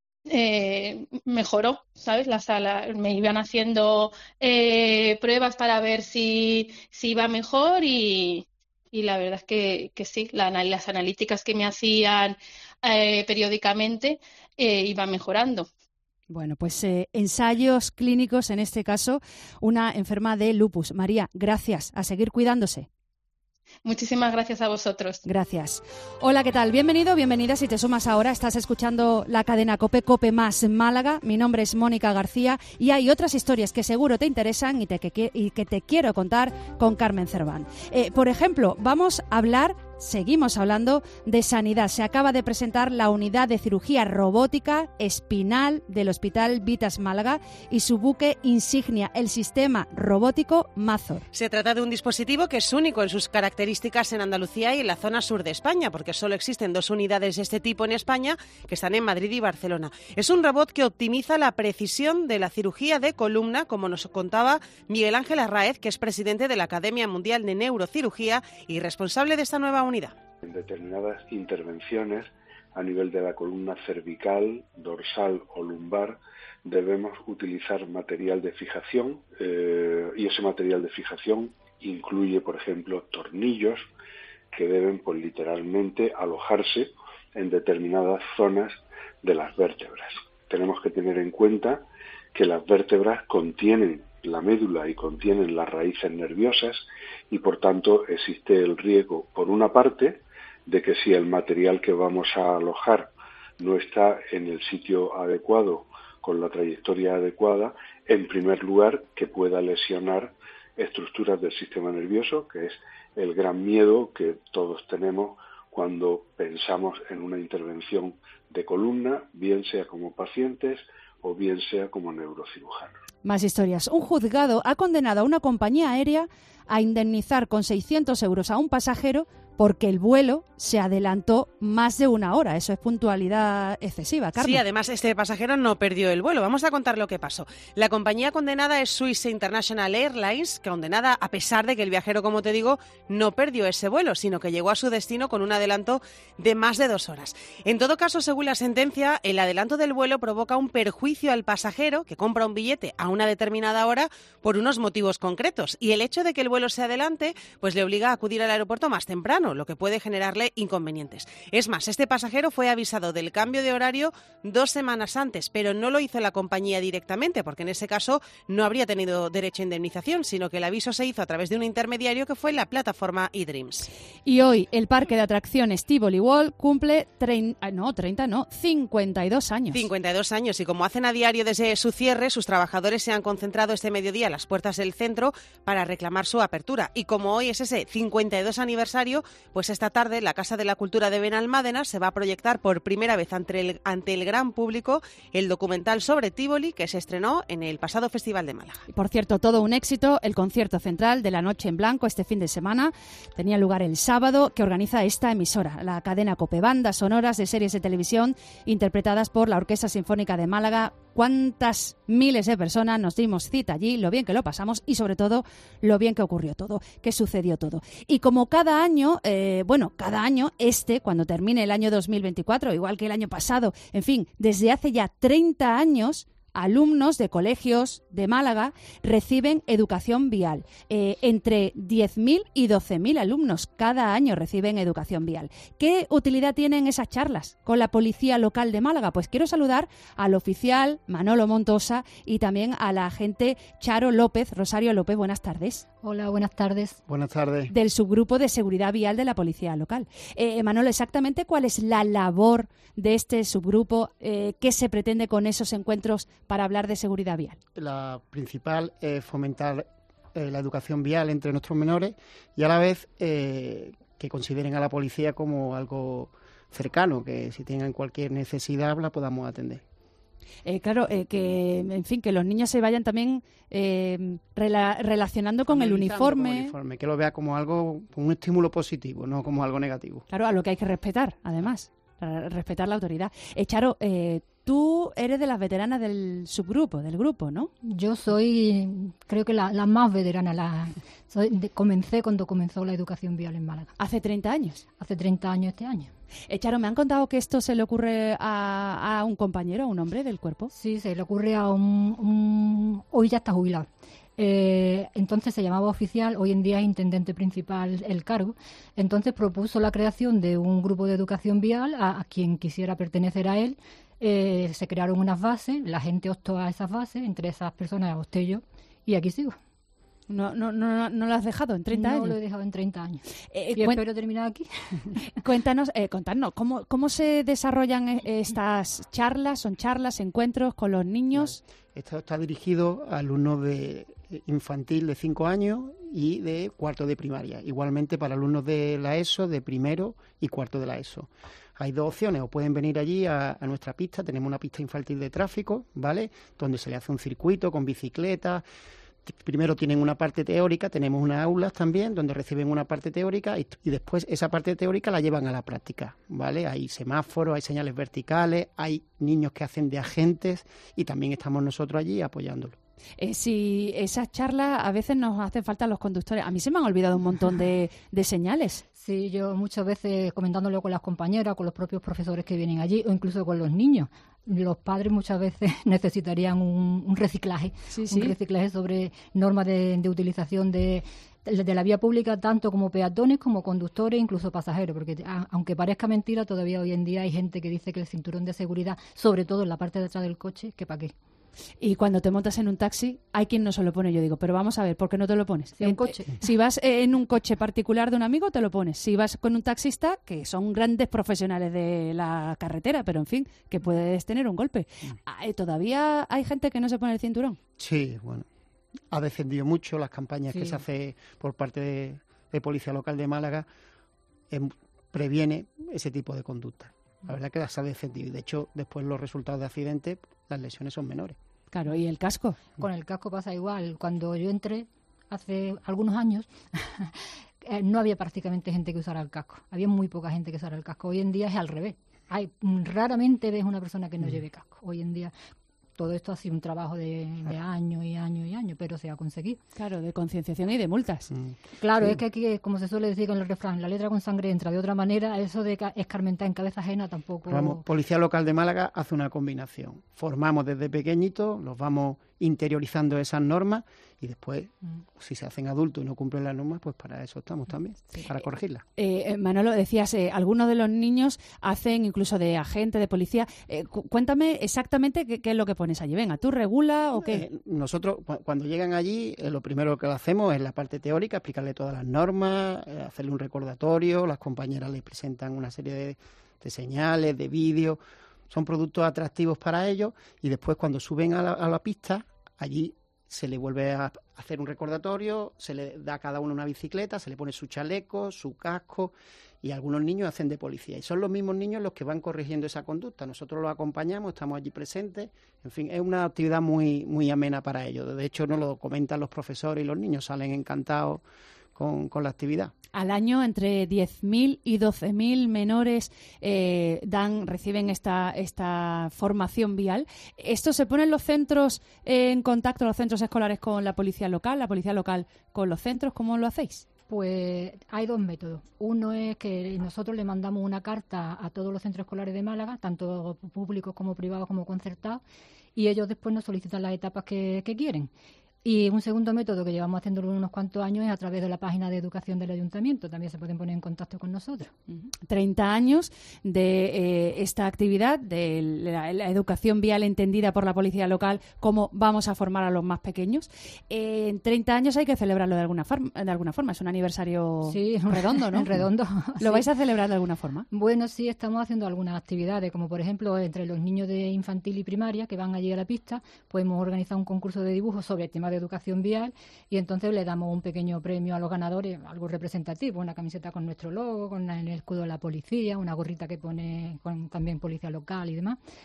eh, mejoró, ¿sabes? La sala, me iban haciendo eh, pruebas para ver si, si iba mejor y, y la verdad es que, que sí, la, las analíticas que me hacían eh, periódicamente eh, iban mejorando. Bueno, pues eh, ensayos clínicos, en este caso, una enferma de lupus. María, gracias. A seguir cuidándose. Muchísimas gracias a vosotros. Gracias. Hola, ¿qué tal? Bienvenido, bienvenida. Si te sumas ahora, estás escuchando la cadena COPE, COPE más Málaga. Mi nombre es Mónica García y hay otras historias que seguro te interesan y, te, que, y que te quiero contar con Carmen Cerván. Eh, por ejemplo, vamos a hablar... Seguimos hablando de sanidad. Se acaba de presentar la unidad de cirugía robótica espinal del Hospital Vitas Málaga y su buque insignia, el sistema robótico Mazor. Se trata de un dispositivo que es único en sus características en Andalucía y en la zona sur de España, porque solo existen dos unidades de este tipo en España, que están en Madrid y Barcelona. Es un robot que optimiza la precisión de la cirugía de columna, como nos contaba Miguel Ángel Arráez, que es presidente de la Academia Mundial de Neurocirugía y responsable de esta nueva unidad. En determinadas intervenciones a nivel de la columna cervical, dorsal o lumbar debemos utilizar material de fijación eh, y ese material de fijación incluye, por ejemplo, tornillos que deben pues, literalmente alojarse en determinadas zonas de las vértebras. Tenemos que tener en cuenta que las vértebras contienen la médula y contienen las raíces nerviosas y por tanto existe el riesgo, por una parte, de que si el material que vamos a alojar no está en el sitio adecuado, con la trayectoria adecuada, en primer lugar que pueda lesionar estructuras del sistema nervioso, que es el gran miedo que todos tenemos cuando pensamos en una intervención de columna, bien sea como pacientes o bien sea como neurocirujanos. Más historias. Un juzgado ha condenado a una compañía aérea a indemnizar con seiscientos euros a un pasajero porque el vuelo se adelantó más de una hora. Eso es puntualidad excesiva, Carmen. Sí, además este pasajero no perdió el vuelo. Vamos a contar lo que pasó. La compañía condenada es Swiss International Airlines, condenada a pesar de que el viajero, como te digo, no perdió ese vuelo, sino que llegó a su destino con un adelanto de más de dos horas. En todo caso, según la sentencia, el adelanto del vuelo provoca un perjuicio al pasajero que compra un billete a una determinada hora por unos motivos concretos. Y el hecho de que el vuelo se adelante, pues le obliga a acudir al aeropuerto más temprano, lo que puede generarle inconvenientes. Es más, este pasajero fue avisado del cambio de horario dos semanas antes, pero no lo hizo la compañía directamente, porque en ese caso no habría tenido derecho a indemnización, sino que el aviso se hizo a través de un intermediario que fue la plataforma eDreams. Y hoy el parque de atracciones Tivoli World cumple treinta, no, treinta no, cincuenta y dos años. cincuenta y dos años, y como hacen a diario desde su cierre, sus trabajadores se han concentrado este mediodía a las puertas del centro para reclamar su apertura. Y como hoy es ese cincuenta y dos aniversario, pues esta tarde la Casa de la Cultura de Benalmádena se va a proyectar por primera vez ante el, ante el gran público el documental sobre Tívoli que se estrenó en el pasado Festival de Málaga. Por cierto, todo un éxito, el concierto central de la Noche en Blanco este fin de semana tenía lugar el sábado, que organiza esta emisora, la cadena COPE, bandas sonoras de series de televisión interpretadas por la Orquesta Sinfónica de Málaga. Cuántas miles de personas nos dimos cita allí, lo bien que lo pasamos y sobre todo lo bien que ocurrió todo, que sucedió todo. Y como cada año, eh, bueno, cada año este, cuando termine el año dos mil veinticuatro, igual que el año pasado, en fin, desde hace ya treinta años, alumnos de colegios de Málaga reciben educación vial. Eh, entre diez mil y doce mil alumnos cada año reciben educación vial. ¿Qué utilidad tienen esas charlas con la policía local de Málaga? Pues quiero saludar al oficial Manolo Montosa y también a la agente Charo López. Rosario López, buenas tardes. Hola, buenas tardes. Buenas tardes. Del subgrupo de seguridad vial de la policía local. Eh, Manolo, exactamente cuál es la labor de este subgrupo, eh, qué se pretende con esos encuentros para hablar de seguridad vial. La principal es fomentar eh, la educación vial entre nuestros menores y a la vez eh, que consideren a la policía como algo cercano, que si tengan cualquier necesidad la podamos atender. Eh, claro, eh, que en fin, que los niños se vayan también eh, rela relacionando con el uniforme. Con el uniforme, que lo vea como algo, como un estímulo positivo, no como algo negativo. Claro, a lo que hay que respetar, además, respetar la autoridad. Eh, Charo, eh, tú eres de las veteranas del subgrupo, del grupo, ¿no? Yo soy, creo que la, la más veterana. La, soy de, comencé cuando comenzó la educación vial en Málaga. ¿Hace treinta años? Hace treinta años este año. Eh, Charo, me han contado que esto se le ocurre a, a un compañero, a un hombre del cuerpo. Sí, se le ocurre a un... un hoy ya está jubilado. Eh, entonces se llamaba oficial, hoy en día es intendente principal el cargo. Entonces propuso la creación de un grupo de educación vial a, a quien quisiera pertenecer a él. Eh, se crearon unas bases, la gente optó a esas bases, entre esas personas opté yo y aquí sigo. No, no, no, no lo has dejado en treinta no años. No lo he dejado en treinta años. Eh, y espero terminar aquí. Cuéntanos, eh, contarnos, ¿cómo, ¿cómo se desarrollan eh, estas charlas? ¿Son charlas, encuentros con los niños? Esto está dirigido a alumnos de infantil de cinco años y de cuarto de primaria. Igualmente para alumnos de la ESO, de primero y cuarto de la ESO. Hay dos opciones, o pueden venir allí a, a nuestra pista, tenemos una pista infantil de tráfico, ¿vale? Donde se le hace un circuito con bicicletas. Primero tienen una parte teórica, tenemos unas aulas también donde reciben una parte teórica y, y después esa parte teórica la llevan a la práctica, ¿vale? Hay semáforos, hay señales verticales, hay niños que hacen de agentes y también estamos nosotros allí apoyándolo. Eh, si esas charlas a veces nos hacen falta los conductores. A mí se me han olvidado un montón de, de señales. Sí, yo muchas veces comentándolo con las compañeras, con los propios profesores que vienen allí o incluso con los niños. Los padres muchas veces necesitarían un, un reciclaje, sí, un sí. reciclaje sobre normas de, de utilización de, de la vía pública, tanto como peatones, como conductores, incluso pasajeros, porque a, aunque parezca mentira, todavía hoy en día hay gente que dice que el cinturón de seguridad, sobre todo en la parte de atrás del coche, que para qué. Y cuando te montas en un taxi, hay quien no se lo pone. Yo digo, pero vamos a ver, ¿por qué no te lo pones? En un coche. Si vas en un coche particular de un amigo, te lo pones. Si vas con un taxista, que son grandes profesionales de la carretera, pero en fin, que puedes tener un golpe. Mm. ¿Todavía hay gente que no se pone el cinturón? Sí, bueno, ha descendido mucho las campañas sí. que se hace por parte de, de Policía Local de Málaga, eh, previene ese tipo de conducta. La verdad que se ha descendido y de hecho después los resultados de accidentes, las lesiones son menores. Claro, ¿y el casco? Con el casco pasa igual. Cuando yo entré hace algunos años no había prácticamente gente que usara el casco. Había muy poca gente que usara el casco. Hoy en día es al revés. Hay, raramente ves una persona que no mm. lleve casco. Hoy en día todo esto ha sido un trabajo de, de años y años y años, pero se ha conseguido. Claro, de concienciación y de multas. Mm. Claro, sí. Es que aquí, como se suele decir con el refrán, la letra con sangre entra de otra manera, eso de escarmentar en cabeza ajena tampoco... Vamos, Policía Local de Málaga hace una combinación. Formamos desde pequeñitos, los vamos interiorizando esas normas y después, mm. si se hacen adultos y no cumplen las normas, pues para eso estamos también, sí. para corregirlas. Eh, eh, Manolo, decías, eh, algunos de los niños hacen incluso de agente, de policía. Eh, cu cuéntame exactamente qué, qué es lo que pones allí. Venga, ¿tú regula o qué? Eh, nosotros, cu cuando llegan allí, eh, lo primero que hacemos es la parte teórica, explicarle todas las normas, eh, hacerle un recordatorio, las compañeras les presentan una serie de, de señales, de vídeos. Son productos atractivos para ellos y después cuando suben a la, a la pista, allí se le vuelve a hacer un recordatorio, se le da a cada uno una bicicleta, se le pone su chaleco, su casco y algunos niños hacen de policía. Y son los mismos niños los que van corrigiendo esa conducta. Nosotros los acompañamos, estamos allí presentes. En fin, es una actividad muy, muy amena para ellos. De hecho, nos lo comentan los profesores y los niños salen encantados con, con la actividad. Al año entre diez mil y doce mil menores eh, dan reciben esta esta formación vial. ¿Esto se pone en los centros eh, en contacto, los centros escolares con la policía local, la policía local con los centros? ¿Cómo lo hacéis? Pues hay dos métodos. Uno es que nosotros le mandamos una carta a todos los centros escolares de Málaga, tanto públicos como privados como concertados, y ellos después nos solicitan las etapas que, que quieren. Y un segundo método que llevamos haciéndolo unos cuantos años es a través de la página de educación del ayuntamiento. También se pueden poner en contacto con nosotros. treinta años de eh, esta actividad, de la, la educación vial entendida por la policía local, cómo vamos a formar a los más pequeños. Eh, en treinta años hay que celebrarlo de alguna, forma, de alguna forma. Es un aniversario sí, redondo, ¿no? redondo. ¿Lo sí. vais a celebrar de alguna forma? Bueno, sí, estamos haciendo algunas actividades, como por ejemplo entre los niños de infantil y primaria que van allí a la pista, pues hemos organizado un concurso de dibujo sobre el tema de educación vial y entonces le damos un pequeño premio a los ganadores, algo representativo, una camiseta con nuestro logo, con el escudo de la policía, una gorrita que pone con también policía local y demás.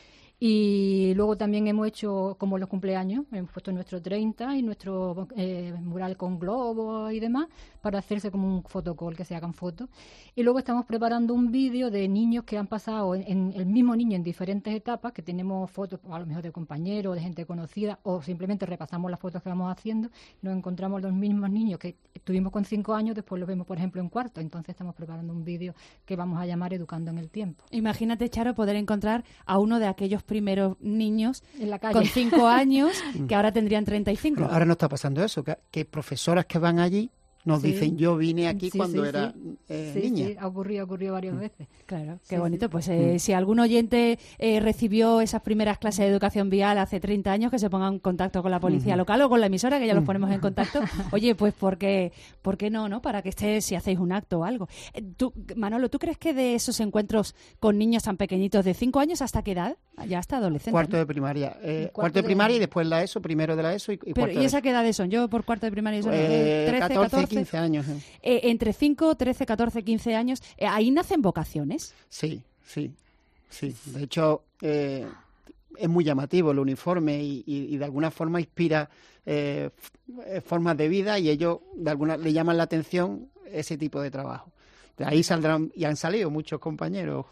Y luego también hemos hecho como los cumpleaños, hemos puesto nuestro treinta y nuestro eh, mural con globos y demás para hacerse como un fotocall, que se hagan fotos. Y luego estamos preparando un vídeo de niños que han pasado en, en el mismo niño en diferentes etapas, que tenemos fotos a lo mejor de compañeros, de gente conocida, o simplemente repasamos las fotos que vamos haciendo, nos encontramos los mismos niños que estuvimos con cinco años, después los vemos, por ejemplo, en cuarto. Entonces estamos preparando un vídeo que vamos a llamar Educando en el Tiempo. Imagínate, Charo, poder encontrar a uno de aquellos primeros niños en la calle con cinco años que ahora tendrían treinta y cinco. Ahora no está pasando eso, que, que profesoras que van allí nos Sí. dicen, yo vine aquí Sí, cuando sí, era sí. eh, Sí, niña. sí, ha ocurrido, ha ocurrido varias veces. Claro, qué Sí, bonito. sí. Pues eh, Mm. si algún oyente eh, recibió esas primeras clases de educación vial hace treinta años, que se ponga en contacto con la policía Ujú. local o con la emisora, que ya los Ujú. ponemos en contacto. Oye, pues ¿por qué, ¿por qué no, no? Para que esté, si hacéis un acto o algo. Eh, tú, Manolo, ¿tú crees que de esos encuentros con niños tan pequeñitos de cinco años hasta qué edad? Ya hasta adolescente. Cuarto ¿no? de primaria. Eh, Cuarto cuarto de de- primaria y después la ESO, primero de la ESO y, y Pero, cuarto ¿y de esa qué edades son? Yo por cuarto de primaria eso no, Eh, eh, trece, catorce, catorce. quince años. eh. Eh, entre cinco, trece, catorce, quince años, eh, ahí nacen vocaciones. Sí, sí, sí. De hecho, eh, es muy llamativo el uniforme y, y- y de alguna forma inspira eh, f- eh, formas de vida y ellos de alguna le llaman la atención ese tipo de trabajo. De ahí saldrán, y han salido muchos compañeros.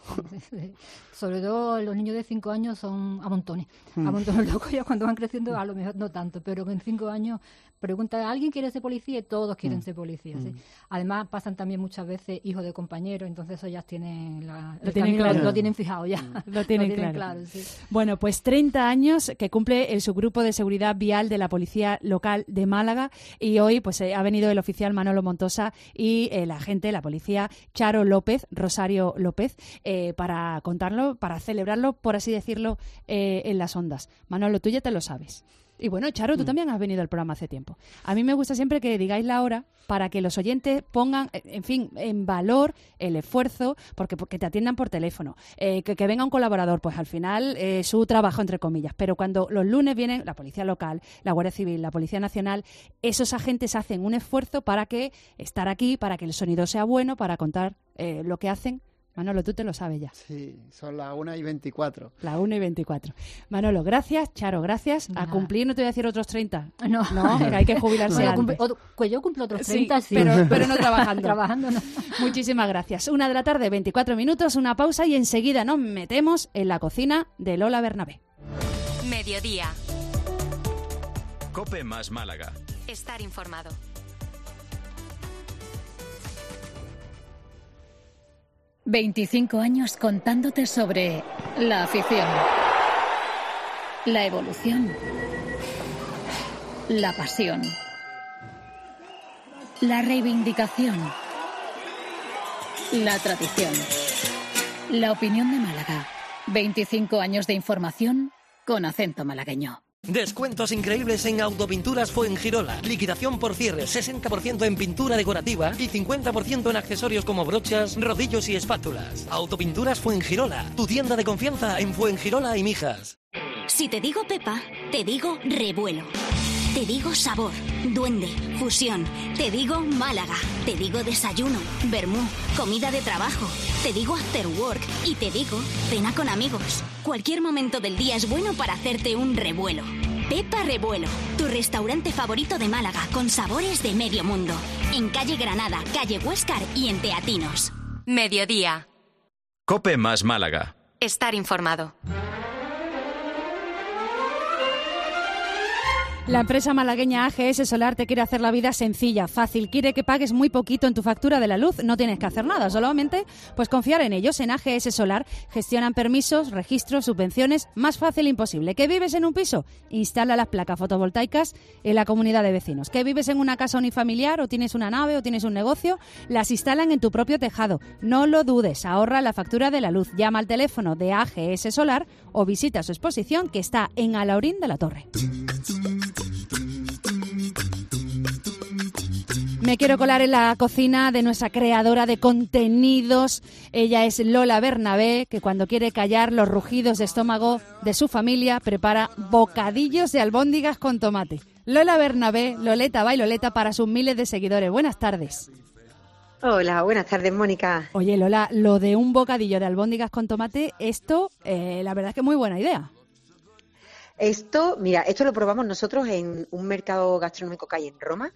Sobre todo los niños de cinco años son a montones. Mm. A montones. Luego ya cuando van creciendo a lo mejor no tanto, pero en cinco años pregunta, ¿alguien quiere ser policía? Y todos quieren Mm. ser policías. Mm. ¿sí? Además pasan también muchas veces hijos de compañeros, entonces eso ya tienen, la, Lo el tienen camino claro. lo, lo tienen fijado ya. Lo tienen claro. claro, sí. Bueno, pues treinta años que cumple el subgrupo de seguridad vial de la Policía Local de Málaga y hoy pues eh, ha venido el oficial Manolo Montosa y el agente, la policía Charo López, Rosario López, eh, para contarlo, para celebrarlo, por así decirlo, eh, en las ondas. Manolo, tú ya te lo sabes. Y bueno, Charo, tú también has venido al programa hace tiempo. A mí me gusta siempre que digáis la hora para que los oyentes pongan, eh, en fin, en valor el esfuerzo, porque, porque te atiendan por teléfono, eh, que, que venga un colaborador, pues al final eh, su trabajo, entre comillas. Pero cuando los lunes vienen la Policía Local, la Guardia Civil, la Policía Nacional, esos agentes hacen un esfuerzo para que estar aquí, para que el sonido sea bueno, para contar eh, lo que hacen. Manolo, tú te lo sabes ya. Sí, son las una y veinticuatro. La una y veinticuatro. Manolo, gracias. Charo, gracias. A Nada. cumplir, no te voy a decir otros treinta. No, No, que hay que jubilarse Bueno, antes. cumple- otro- pues yo cumplo otros Sí, treinta, sí. pero, pero no trabajando. Trabajando no. Muchísimas gracias. Una de la tarde, veinticuatro minutos, una pausa y enseguida nos metemos en la cocina de Lola Bernabé. Mediodía. Cope más Málaga. Estar informado. veinticinco años contándote sobre la afición, la evolución, la pasión, la reivindicación, la tradición, la opinión de Málaga. veinticinco años de información con acento malagueño. Descuentos increíbles en Autopinturas Fuengirola. Liquidación por cierre, sesenta por ciento en pintura decorativa y cincuenta por ciento en accesorios como brochas, rodillos y espátulas. Autopinturas Fuengirola, tu tienda de confianza en Fuengirola y Mijas. Si te digo Pepa, te digo revuelo. Te digo sabor, duende, fusión. Te digo Málaga. Te digo desayuno, vermú, comida de trabajo. Te digo after work y te digo cena con amigos. Cualquier momento del día es bueno para hacerte un revuelo. Pepa Revuelo, tu restaurante favorito de Málaga con sabores de medio mundo. En calle Granada, calle Huéscar y en Teatinos. Mediodía. Cope más Málaga. Estar informado. La empresa malagueña A G S Solar te quiere hacer la vida sencilla, fácil. Quiere que pagues muy poquito en tu factura de la luz. No tienes que hacer nada, solamente pues confiar en ellos. En A G S Solar gestionan permisos, registros, subvenciones. Más fácil imposible. ¿Que vives en un piso? Instala las placas fotovoltaicas en la comunidad de vecinos. ¿Que vives en una casa unifamiliar o tienes una nave o tienes un negocio? Las instalan en tu propio tejado. No lo dudes, ahorra la factura de la luz. Llama al teléfono de A G S Solar o visita su exposición que está en Alaurín de la Torre. Me quiero colar en la cocina de nuestra creadora de contenidos. Ella es Lola Bernabé, que cuando quiere callar los rugidos de estómago de su familia, prepara bocadillos de albóndigas con tomate. Lola Bernabé, Loleta Bailoleta para sus miles de seguidores. Buenas tardes. Hola, buenas tardes, Mónica. Oye, Lola, lo de un bocadillo de albóndigas con tomate, esto, eh, la verdad es que es muy buena idea. Esto, mira, esto lo probamos nosotros en un mercado gastronómico que hay en Roma,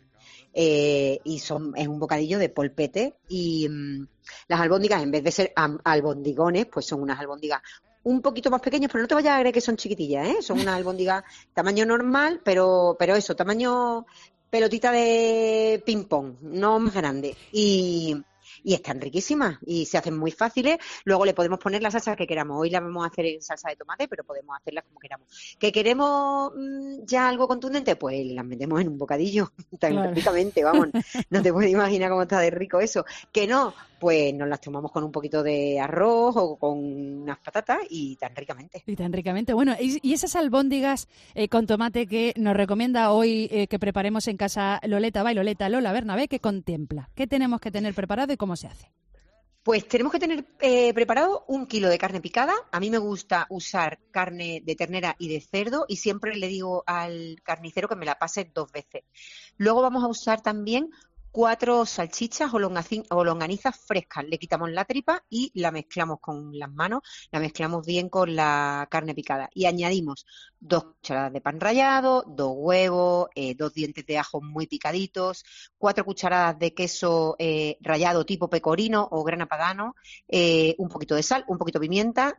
eh, y son es un bocadillo de polpete, y mmm, las albóndigas, en vez de ser am- albondigones, pues son unas albóndigas un poquito más pequeñas, pero no te vayas a creer que son chiquitillas, ¿eh? Son unas albóndigas tamaño normal, pero, pero eso, tamaño pelotita de ping-pong, no más grande. Y... Y están riquísimas y se hacen muy fáciles. Luego le podemos poner la salsa que queramos. Hoy la vamos a hacer en salsa de tomate, pero podemos hacerlas como queramos. ¿Que queremos mmm, ya algo contundente? Pues las metemos en un bocadillo, tan Claro. ricamente, vamos. No te puedes imaginar cómo está de rico eso. ¿Que no? Pues nos las tomamos con un poquito de arroz o con unas patatas y tan ricamente. Y tan ricamente. Bueno, y, y esas albóndigas eh, con tomate que nos recomienda hoy eh, que preparemos en casa Loleta Bailoleta, Lola Bernabé, ¿qué contempla? ¿Qué tenemos que tener preparado y cómo se hace? Pues tenemos que tener eh, preparado un kilo de carne picada. A mí me gusta usar carne de ternera y de cerdo y siempre le digo al carnicero que me la pase dos veces. Luego vamos a usar también cuatro salchichas o longaci- o longanizas frescas. Le quitamos la tripa y la mezclamos con las manos, la mezclamos bien con la carne picada. Y añadimos dos cucharadas de pan rallado, dos huevos, eh, dos dientes de ajo muy picaditos, cuatro cucharadas de queso eh, rallado tipo pecorino o grana padano, eh, un poquito de sal, un poquito de pimienta,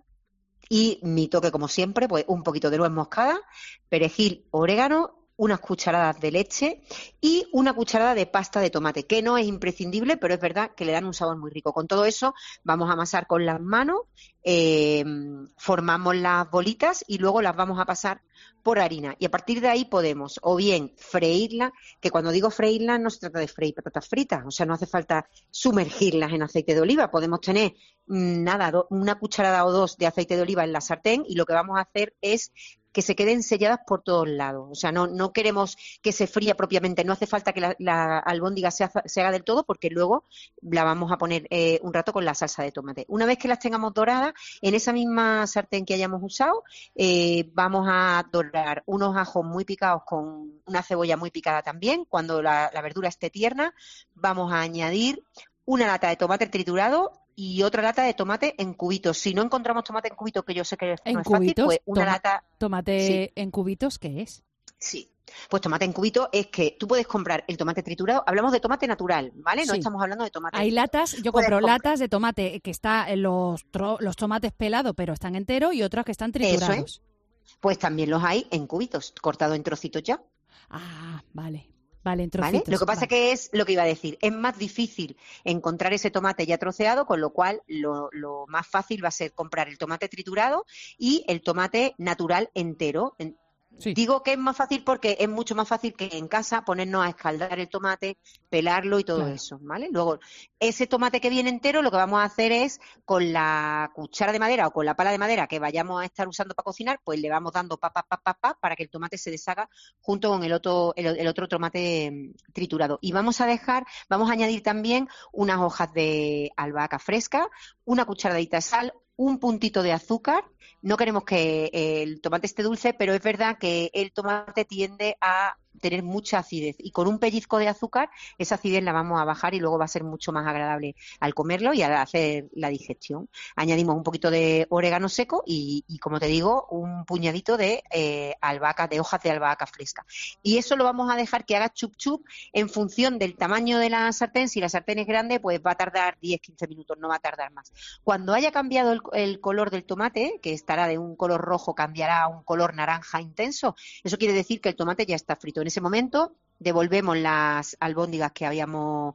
y mi toque, como siempre, pues un poquito de nuez moscada, perejil, orégano, unas cucharadas de leche y una cucharada de pasta de tomate, que no es imprescindible, pero es verdad que le dan un sabor muy rico. Con todo eso vamos a amasar con las manos, eh, formamos las bolitas y luego las vamos a pasar por harina. Y a partir de ahí podemos o bien freírlas, que cuando digo freírlas no se trata de freír patatas fritas, o sea, no hace falta sumergirlas en aceite de oliva. Podemos tener mmm, nada, do, una cucharada o dos de aceite de oliva en la sartén y lo que vamos a hacer es que se queden selladas por todos lados. O sea, no, no queremos que se fría propiamente, no hace falta que la, la albóndiga se, haga, se haga del todo porque luego la vamos a poner eh, un rato con la salsa de tomate. Una vez que las tengamos doradas, en esa misma sartén que hayamos usado, eh, vamos a dorar unos ajos muy picados con una cebolla muy picada también. Cuando la, la verdura esté tierna, vamos a añadir una lata de tomate triturado y otra lata de tomate en cubitos. Si no encontramos tomate en cubitos, que yo sé que ¿En no es cubitos? fácil, pues una Toma, lata... ¿Tomate Sí. en cubitos qué es? Sí, pues tomate en cubitos es que tú puedes comprar el tomate triturado, hablamos de tomate natural, ¿vale? No Sí. estamos hablando de tomate. Hay latas, yo Puedes compro comprar- latas de tomate que está en los, tro- los tomates pelados, pero están enteros, y otros que están Eso triturados. es. Pues también los hay en cubitos, cortados en trocitos ya. Ah, vale. Vale, en ¿Vale? trocitos. Lo que pasa vale. que es lo que iba a decir, es más difícil encontrar ese tomate ya troceado, con lo cual lo, lo más fácil va a ser comprar el tomate triturado y el tomate natural entero. En- Sí. Digo que es más fácil porque es mucho más fácil que en casa ponernos a escaldar el tomate, pelarlo y todo Claro. eso, ¿vale? Luego, ese tomate que viene entero, lo que vamos a hacer es con la cuchara de madera o con la pala de madera que vayamos a estar usando para cocinar, pues le vamos dando pa, pa, pa, pa, pa, para que el tomate se deshaga junto con el otro, el, el otro tomate mm, triturado. Y vamos a dejar, vamos a añadir también unas hojas de albahaca fresca, una cucharadita de sal, un puntito de azúcar. No queremos que el tomate esté dulce, pero es verdad que el tomate tiende a tener mucha acidez y con un pellizco de azúcar esa acidez la vamos a bajar y luego va a ser mucho más agradable al comerlo y al hacer la digestión. Añadimos un poquito de orégano seco y, y como te digo, un puñadito de eh, albahaca, de hojas de albahaca fresca. Y eso lo vamos a dejar que haga chup chup en función del tamaño de la sartén. Si la sartén es grande, pues va a tardar diez a quince minutos, no va a tardar más. Cuando haya cambiado el, el color del tomate, que estará de un color rojo, cambiará a un color naranja intenso, eso quiere decir que el tomate ya está frito. En ese momento devolvemos las albóndigas que habíamos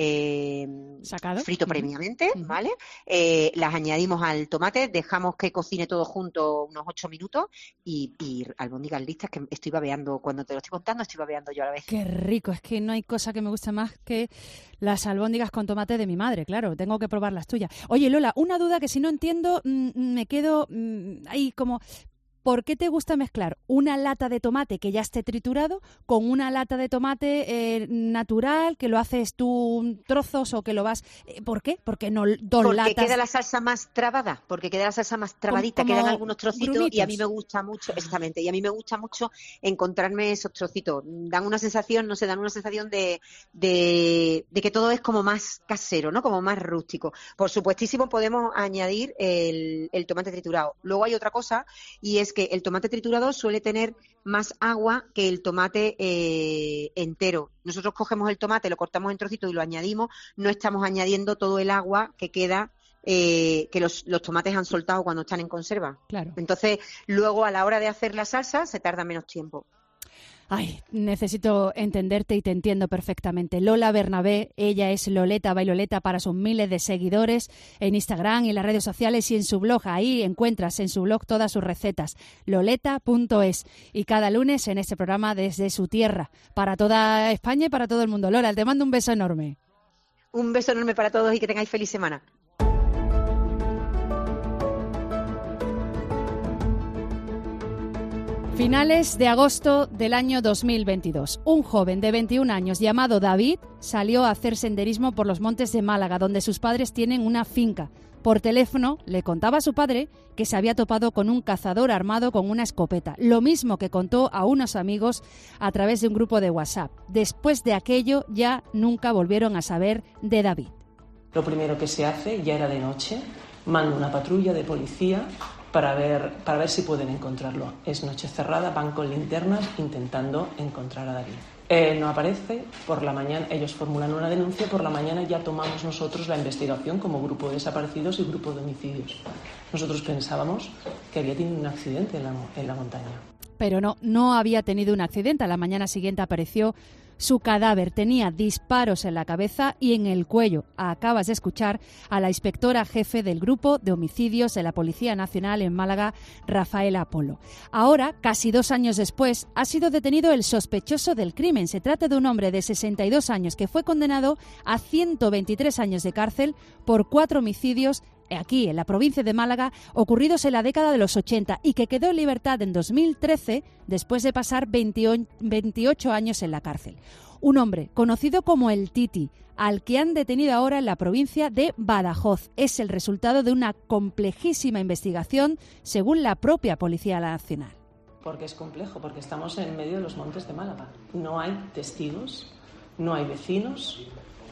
eh, ¿Sacado? frito Ujú. previamente, Ujú. ¿vale? Eh, las añadimos al tomate, dejamos que cocine todo junto unos ocho minutos y, y albóndigas listas, que estoy babeando, cuando te lo estoy contando, estoy babeando yo a la vez. Qué rico, es que no hay cosa que me guste más que las albóndigas con tomate de mi madre, claro, tengo que probar las tuyas. Oye, Lola, una duda que si no entiendo, mmm, me quedo mmm, ahí como... ¿Por qué te gusta mezclar una lata de tomate que ya esté triturado con una lata de tomate eh, natural, que lo haces tú trozos o que lo vas... Eh, ¿Por qué? Porque no dos Porque latas... queda la salsa más trabada, porque queda la salsa más trabadita, como quedan algunos trocitos grumitos. y a mí me gusta mucho, exactamente, y a mí me gusta mucho encontrarme esos trocitos. Dan una sensación, no sé, dan una sensación de, de, de que todo es como más casero, ¿no? Como más rústico. Por supuestísimo podemos añadir el, el tomate triturado. Luego hay otra cosa y es es que el tomate triturado suele tener más agua que el tomate eh, entero. Nosotros cogemos el tomate, lo cortamos en trocitos y lo añadimos, no estamos añadiendo todo el agua que queda, eh, que los, los tomates han soltado cuando están en conserva. Claro. Entonces, luego a la hora de hacer la salsa se tarda menos tiempo. Ay, necesito entenderte y te entiendo perfectamente. Lola Bernabé, ella es Loleta Bailoleta para sus miles de seguidores en Instagram y en las redes sociales y en su blog. Ahí encuentras en su blog todas sus recetas, loleta punto es. Y cada lunes en este programa desde su tierra, para toda España y para todo el mundo. Lola, te mando un beso enorme. Un beso enorme para todos y que tengáis feliz semana. Finales de agosto del año dos mil veintidós. Un joven de veintiún años llamado David salió a hacer senderismo por los montes de Málaga, donde sus padres tienen una finca. Por teléfono le contaba a su padre que se había topado con un cazador armado con una escopeta, lo mismo que contó a unos amigos a través de un grupo de WhatsApp. Después de aquello ya nunca volvieron a saber de David. Lo primero que se hace, ya era de noche, manda una patrulla de policía para ver, para ver si pueden encontrarlo. Es noche cerrada, van con linternas intentando encontrar a David. Eh, no aparece, por la mañana ellos formulan una denuncia, por la mañana ya tomamos nosotros la investigación como grupo de desaparecidos y grupo de homicidios. Nosotros pensábamos que había tenido un accidente en la, en la montaña. Pero no, no había tenido un accidente. A la mañana siguiente apareció su cadáver. Tenía disparos en la cabeza y en el cuello. Acabas de escuchar a la inspectora jefe del grupo de homicidios de la Policía Nacional en Málaga, Rafaela Apolo. Ahora, casi dos años después, ha sido detenido el sospechoso del crimen. Se trata de un hombre de sesenta y dos años que fue condenado a ciento veintitrés años de cárcel por cuatro homicidios aquí en la provincia de Málaga, ocurridos en la década de los ochenta y que quedó en libertad en dos mil trece después de pasar veintiocho años en la cárcel. Un hombre conocido como el Titi, al que han detenido ahora en la provincia de Badajoz. Es el resultado de una complejísima investigación, según la propia Policía Nacional. Porque es complejo, porque estamos en medio de los montes de Málaga. No hay testigos, no hay vecinos,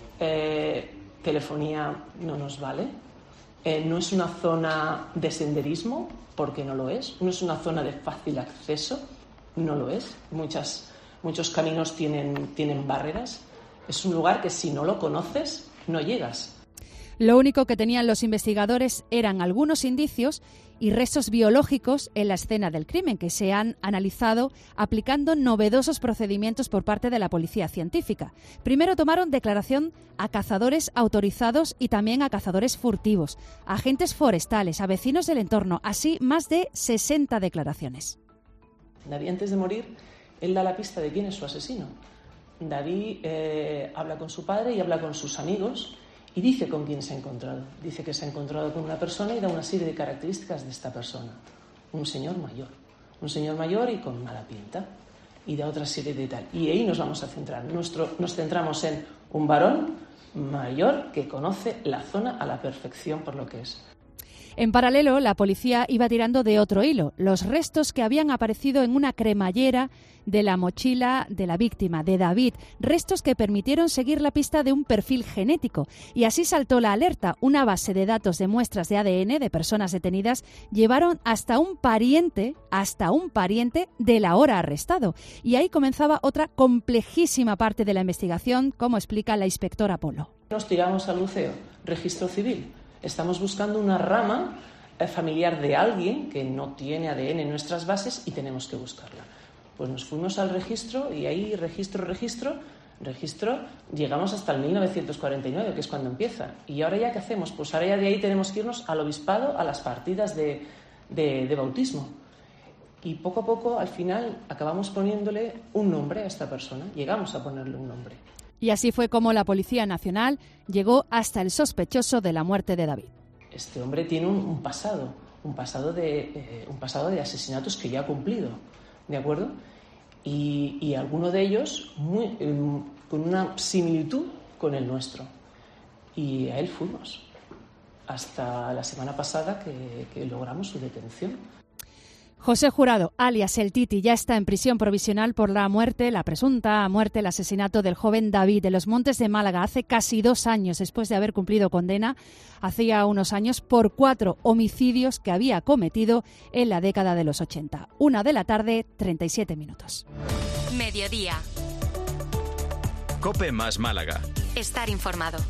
eh, telefonía no nos vale. Eh, no es una zona de senderismo, porque no lo es. No es una zona de fácil acceso, no lo es. Muchas, muchos caminos tienen, tienen barreras. Es un lugar que si no lo conoces, no llegas. Lo único que tenían los investigadores eran algunos indicios y restos biológicos en la escena del crimen, que se han analizado aplicando novedosos procedimientos por parte de la policía científica. Primero tomaron declaración a cazadores autorizados y también a cazadores furtivos, a agentes forestales, a vecinos del entorno, así más de sesenta declaraciones. David, antes de morir, él da la pista de quién es su asesino. David eh, habla con su padre y habla con sus amigos y dice con quién se ha encontrado. Dice que se ha encontrado con una persona y da una serie de características de esta persona. Un señor mayor. Un señor mayor y con mala pinta. Y da otra serie de tal. Y ahí nos vamos a centrar. Nuestro, nos centramos en un varón mayor que conoce la zona a la perfección por lo que es. En paralelo, la policía iba tirando de otro hilo, los restos que habían aparecido en una cremallera de la mochila de la víctima, de David, restos que permitieron seguir la pista de un perfil genético. Y así saltó la alerta. Una base de datos de muestras de A D N de personas detenidas llevaron hasta un pariente, hasta un pariente del ahora arrestado. Y ahí comenzaba otra complejísima parte de la investigación, como explica la inspectora Apolo. Nos tiramos al buceo, registro civil. Estamos buscando una rama familiar de alguien que no tiene A D N en nuestras bases y tenemos que buscarla. Pues nos fuimos al registro y ahí registro, registro, registro, llegamos hasta el mil novecientos cuarenta y nueve, que es cuando empieza. ¿Y ahora ya qué hacemos? Pues ahora ya de ahí tenemos que irnos al obispado, a las partidas de, de, de bautismo. Y poco a poco, al final, acabamos poniéndole un nombre a esta persona. Llegamos a ponerle un nombre. Y así fue como la Policía Nacional llegó hasta el sospechoso de la muerte de David. Este hombre tiene un, un pasado, un pasado, de, eh, un pasado de asesinatos que ya ha cumplido, ¿de acuerdo? Y, y alguno de ellos muy, eh, con una similitud con el nuestro. Y a él fuimos, hasta la semana pasada que, que logramos su detención. José Jurado, alias El Titi, ya está en prisión provisional por la muerte, la presunta muerte, el asesinato del joven David de los Montes de Málaga hace casi dos años, después de haber cumplido condena, hacía unos años, por cuatro homicidios que había cometido en la década de los ochenta. Una de la tarde, treinta y siete minutos. Mediodía. COPE más Málaga. Estar informado.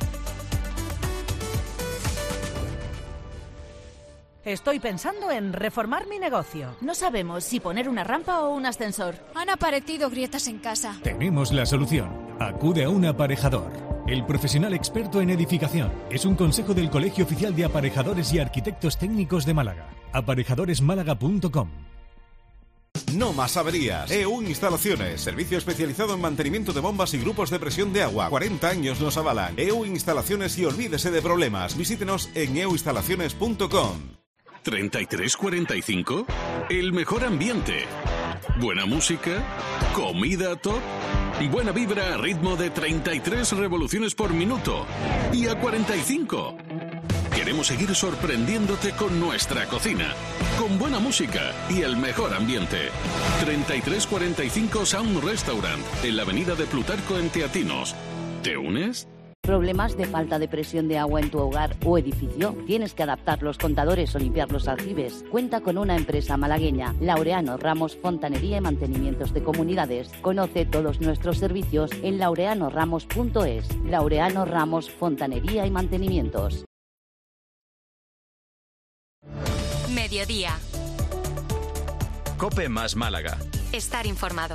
Estoy pensando en reformar mi negocio. No sabemos si poner una rampa o un ascensor. Han aparecido grietas en casa. Tenemos la solución. Acude a un aparejador. El profesional experto en edificación. Es un consejo del Colegio Oficial de Aparejadores y Arquitectos Técnicos de Málaga. aparejadores málaga punto com. No más averías. E U Instalaciones, servicio especializado en mantenimiento de bombas y grupos de presión de agua. cuarenta años nos avalan. E U Instalaciones y olvídese de problemas. Visítenos en e u instalaciones punto com. ¿treinta y tres cuarenta y cinco? El mejor ambiente. Buena música. Comida top. Buena vibra a ritmo de treinta y tres revoluciones por minuto. Y a cuarenta y cinco. Queremos seguir sorprendiéndote con nuestra cocina. Con buena música y el mejor ambiente. treinta y tres cuarenta y cinco Sound Restaurant. En la avenida de Plutarco en Teatinos. ¿Te unes? ¿Problemas de falta de presión de agua en tu hogar o edificio? ¿Tienes que adaptar los contadores o limpiar los aljibes? Cuenta con una empresa malagueña, Laureano Ramos Fontanería y Mantenimientos de Comunidades. Conoce todos nuestros servicios en laureano ramos punto es. Laureano Ramos Fontanería y Mantenimientos. Mediodía. COPE más Málaga. Estar informado.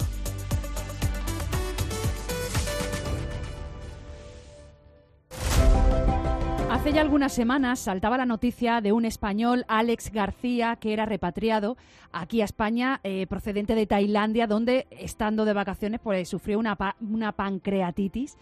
Hace ya algunas semanas saltaba la noticia de un español, Alex García, que era repatriado aquí a España, eh, procedente de Tailandia, donde, estando de vacaciones, pues sufrió una, pa- una pancreatitis.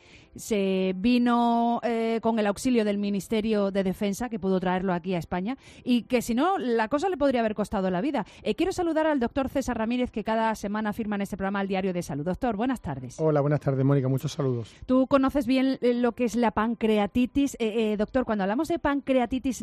Se vino eh, con el auxilio del Ministerio de Defensa, que pudo traerlo aquí a España, y que si no, la cosa le podría haber costado la vida. Eh, quiero saludar al doctor César Ramírez, que cada semana firma en este programa el Diario de Salud. Doctor, buenas tardes. Hola, buenas tardes, Mónica, muchos saludos. Tú conoces bien lo que es la pancreatitis. Eh, eh, doctor, cuando hablamos de pancreatitis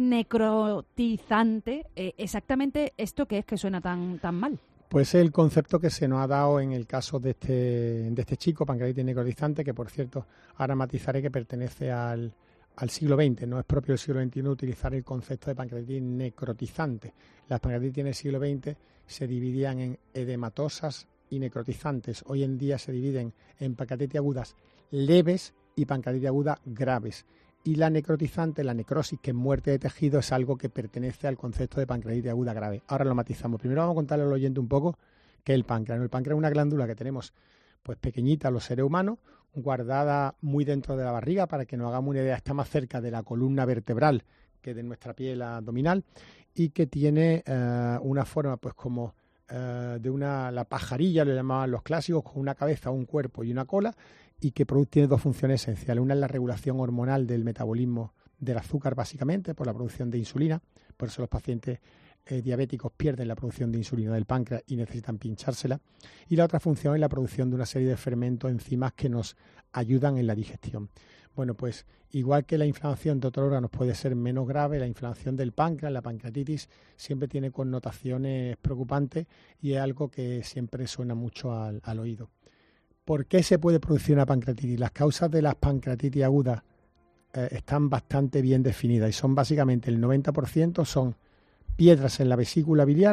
necrotizante, eh, exactamente esto que es que suena tan, tan mal. Pues el concepto que se nos ha dado en el caso de este, de este chico, pancreatitis necrotizante, que por cierto ahora matizaré que pertenece al, al siglo veinte, no es propio del siglo veintiuno utilizar el concepto de pancreatitis necrotizante. Las pancreatitis en el siglo veinte se dividían en edematosas y necrotizantes. Hoy en día se dividen en pancreatitis agudas leves y pancreatitis agudas graves. Y la necrotizante, la necrosis, que es muerte de tejido, es algo que pertenece al concepto de pancreatitis aguda grave. Ahora lo matizamos. Primero vamos a contarle al oyente un poco qué es el páncreas. El páncreas es una glándula que tenemos pues pequeñita los seres humanos, guardada muy dentro de la barriga, para que nos hagamos una idea, está más cerca de la columna vertebral que de nuestra piel abdominal, y que tiene eh, una forma pues como eh, de una, la pajarilla, lo llamaban los clásicos, con una cabeza, un cuerpo y una cola, y que tiene dos funciones esenciales. Una es la regulación hormonal del metabolismo del azúcar, básicamente, por la producción de insulina. Por eso los pacientes eh, diabéticos pierden la producción de insulina del páncreas y necesitan pinchársela. Y la otra función es la producción de una serie de fermentos, enzimas que nos ayudan en la digestión. Bueno, pues igual que la inflamación de otros órganos puede ser menos grave, la inflamación del páncreas, la pancreatitis, siempre tiene connotaciones preocupantes y es algo que siempre suena mucho al, al oído. ¿Por qué se puede producir una pancreatitis? Las causas de las pancreatitis agudas eh, están bastante bien definidas y son básicamente el noventa por ciento son piedras en la vesícula biliar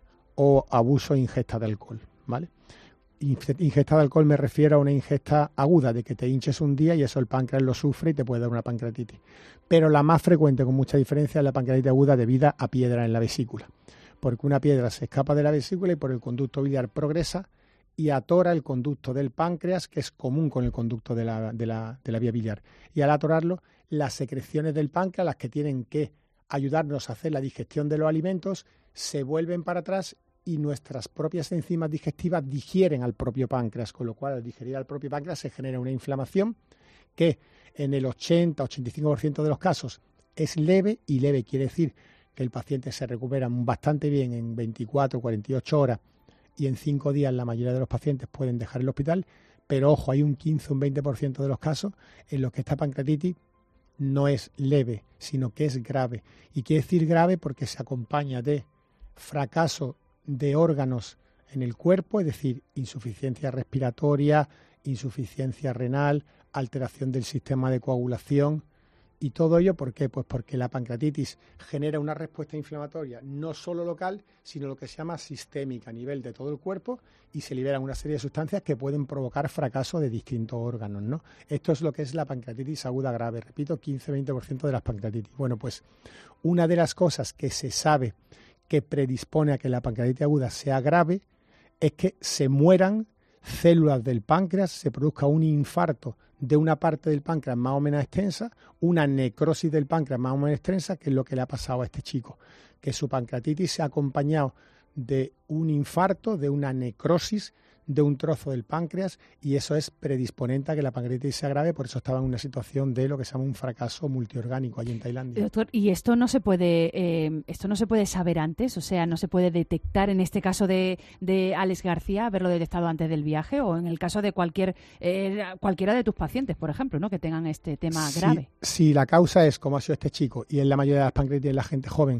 o abuso e ingesta de alcohol, ¿vale? Ingesta de alcohol me refiero a una ingesta aguda, de que te hinches un día y eso el páncreas lo sufre y te puede dar una pancreatitis. Pero la más frecuente, con mucha diferencia, es la pancreatitis aguda debida a piedra en la vesícula, porque una piedra se escapa de la vesícula y por el conducto biliar progresa y atora el conducto del páncreas, que es común con el conducto de la, de la, de la vía biliar. Y al atorarlo, las secreciones del páncreas, las que tienen que ayudarnos a hacer la digestión de los alimentos, se vuelven para atrás y nuestras propias enzimas digestivas digieren al propio páncreas, con lo cual al digerir al propio páncreas se genera una inflamación que en el ochenta a ochenta y cinco por ciento de los casos es leve, y leve quiere decir que el paciente se recupera bastante bien en veinticuatro a cuarenta y ocho horas, y en cinco días la mayoría de los pacientes pueden dejar el hospital, pero ojo, hay un quince o un veinte por ciento de los casos en los que esta pancreatitis no es leve, sino que es grave. Y quiere decir grave porque se acompaña de fracaso de órganos en el cuerpo, es decir, insuficiencia respiratoria, insuficiencia renal, alteración del sistema de coagulación. Y todo ello, ¿por qué? Pues porque la pancreatitis genera una respuesta inflamatoria no solo local, sino lo que se llama sistémica a nivel de todo el cuerpo, y se liberan una serie de sustancias que pueden provocar fracaso de distintos órganos, ¿no? Esto es lo que es la pancreatitis aguda grave. Repito, quince a veinte por ciento de las pancreatitis. Bueno, pues una de las cosas que se sabe que predispone a que la pancreatitis aguda sea grave es que se mueran células del páncreas, se produzca un infarto de una parte del páncreas más o menos extensa, una necrosis del páncreas más o menos extensa, que es lo que le ha pasado a este chico, que su pancreatitis se ha acompañado de un infarto, de una necrosis de un trozo del páncreas, y eso es predisponente a que la pancreatitis sea grave. Por eso estaba en una situación de lo que se llama un fracaso multiorgánico allí en Tailandia. Doctor, ¿y esto no se puede eh, esto no se puede saber antes? O sea, ¿no se puede detectar en este caso de, de Alex García, haberlo detectado antes del viaje, o en el caso de cualquier eh, cualquiera de tus pacientes, por ejemplo, ¿no?, que tengan este tema si, grave? Si la causa es, como ha sido este chico, y en la mayoría de las pancreatitis de la gente joven,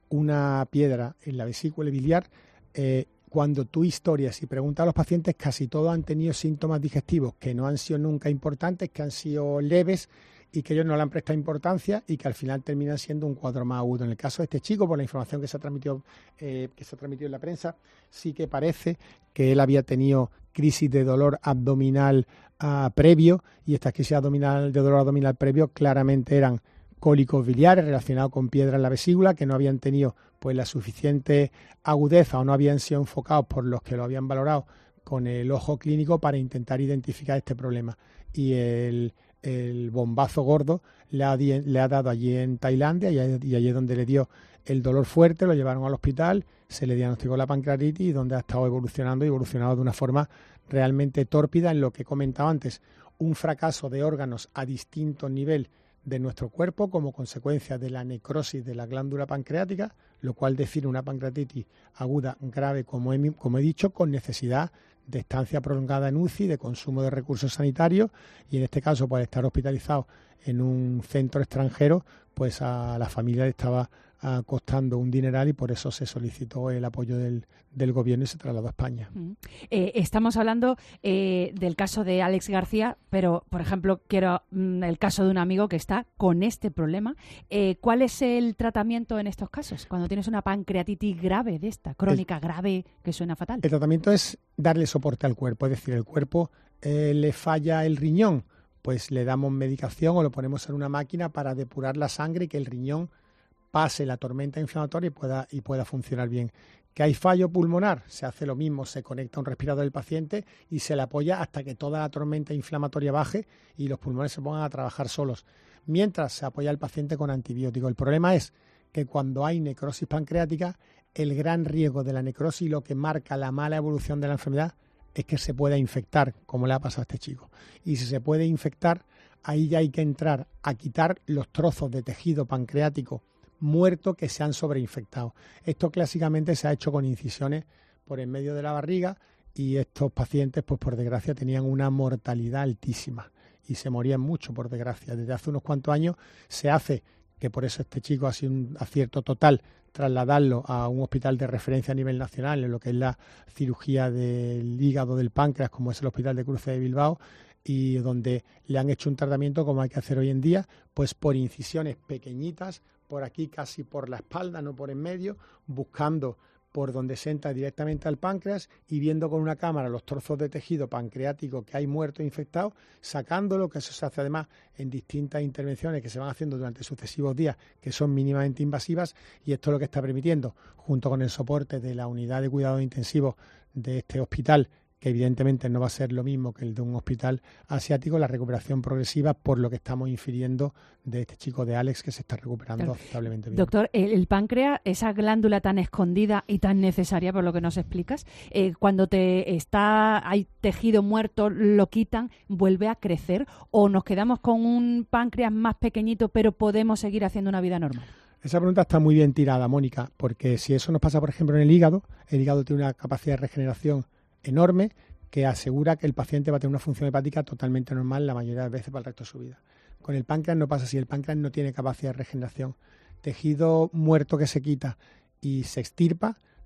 una piedra en la vesícula biliar, eh, cuando tú historias y preguntas a los pacientes, casi todos han tenido síntomas digestivos que no han sido nunca importantes, que han sido leves y que ellos no le han prestado importancia y que al final terminan siendo un cuadro más agudo. En el caso de este chico, por la información que se ha transmitido, eh, que se ha transmitido en la prensa, sí que parece que él había tenido crisis de dolor abdominal uh, previo, y estas crisis abdominal, de dolor abdominal previo claramente eran cólicos biliares relacionados con piedra en la vesícula, que no habían tenido pues la suficiente agudeza o no habían sido enfocados por los que lo habían valorado con el ojo clínico para intentar identificar este problema. Y el, el bombazo gordo le ha, le ha dado allí en Tailandia, y, y allí es donde le dio el dolor fuerte, lo llevaron al hospital, se le diagnosticó la pancreatitis, y donde ha estado evolucionando y evolucionado de una forma realmente tórpida en lo que he comentado antes, un fracaso de órganos a distinto nivel de nuestro cuerpo como consecuencia de la necrosis de la glándula pancreática, lo cual define una pancreatitis aguda grave, como he, como he dicho, con necesidad de estancia prolongada en U C I, de consumo de recursos sanitarios, y en este caso, por estar hospitalizado en un centro extranjero, pues a la familia le estaba uh, costando un dineral, y por eso se solicitó el apoyo del, del gobierno y se trasladó a España. Mm. Eh, estamos hablando eh, del caso de Alex García, pero, por ejemplo, quiero mm, el caso de un amigo que está con este problema. Eh, ¿Cuál es el tratamiento en estos casos? Cuando tienes una pancreatitis grave de esta, crónica, el, grave, que suena fatal. El tratamiento es darle soporte al cuerpo, es decir, el cuerpo eh, le falla el riñón, pues le damos medicación o lo ponemos en una máquina para depurar la sangre y que el riñón pase la tormenta inflamatoria y pueda, y pueda funcionar bien. ¿Que hay fallo pulmonar? Se hace lo mismo, se conecta a un respirador del paciente y se le apoya hasta que toda la tormenta inflamatoria baje y los pulmones se pongan a trabajar solos, mientras se apoya al paciente con antibióticos. El problema es que cuando hay necrosis pancreática, el gran riesgo de la necrosis, lo que marca la mala evolución de la enfermedad, es que se pueda infectar, como le ha pasado a este chico. Y si se puede infectar, ahí ya hay que entrar a quitar los trozos de tejido pancreático muerto que se han sobreinfectado. Esto clásicamente se ha hecho con incisiones por en medio de la barriga, y estos pacientes, pues por desgracia, tenían una mortalidad altísima y se morían mucho, por desgracia. Desde hace unos cuantos años se hace, que por eso este chico ha sido un acierto total, trasladarlo a un hospital de referencia a nivel nacional en lo que es la cirugía del hígado, del páncreas, como es el Hospital de Cruces de Bilbao, y donde le han hecho un tratamiento como hay que hacer hoy en día, pues por incisiones pequeñitas, por aquí casi por la espalda, no por en medio, buscando por donde se entra directamente al páncreas y viendo con una cámara los trozos de tejido pancreático que hay muerto e infectado, sacándolo, que eso se hace además en distintas intervenciones que se van haciendo durante sucesivos días, que son mínimamente invasivas, y esto es lo que está permitiendo, junto con el soporte de la unidad de cuidados intensivos de este hospital, que evidentemente no va a ser lo mismo que el de un hospital asiático, la recuperación progresiva, por lo que estamos infiriendo de este chico de Alex, que se está recuperando claro. aceptablemente bien. Doctor, el, el páncreas, esa glándula tan escondida y tan necesaria, por lo que nos explicas, eh, cuando te está hay tejido muerto, lo quitan, ¿vuelve a crecer? ¿O nos quedamos con un páncreas más pequeñito, pero podemos seguir haciendo una vida normal? Esa pregunta está muy bien tirada, Mónica, porque si eso nos pasa, por ejemplo, en el hígado, el hígado tiene una capacidad de regeneración enorme que asegura que el paciente va a tener una función hepática totalmente normal la mayoría de las veces para el resto de su vida. Con el páncreas no pasa así, el páncreas no tiene capacidad de regeneración. Tejido muerto que se quita y se extirpa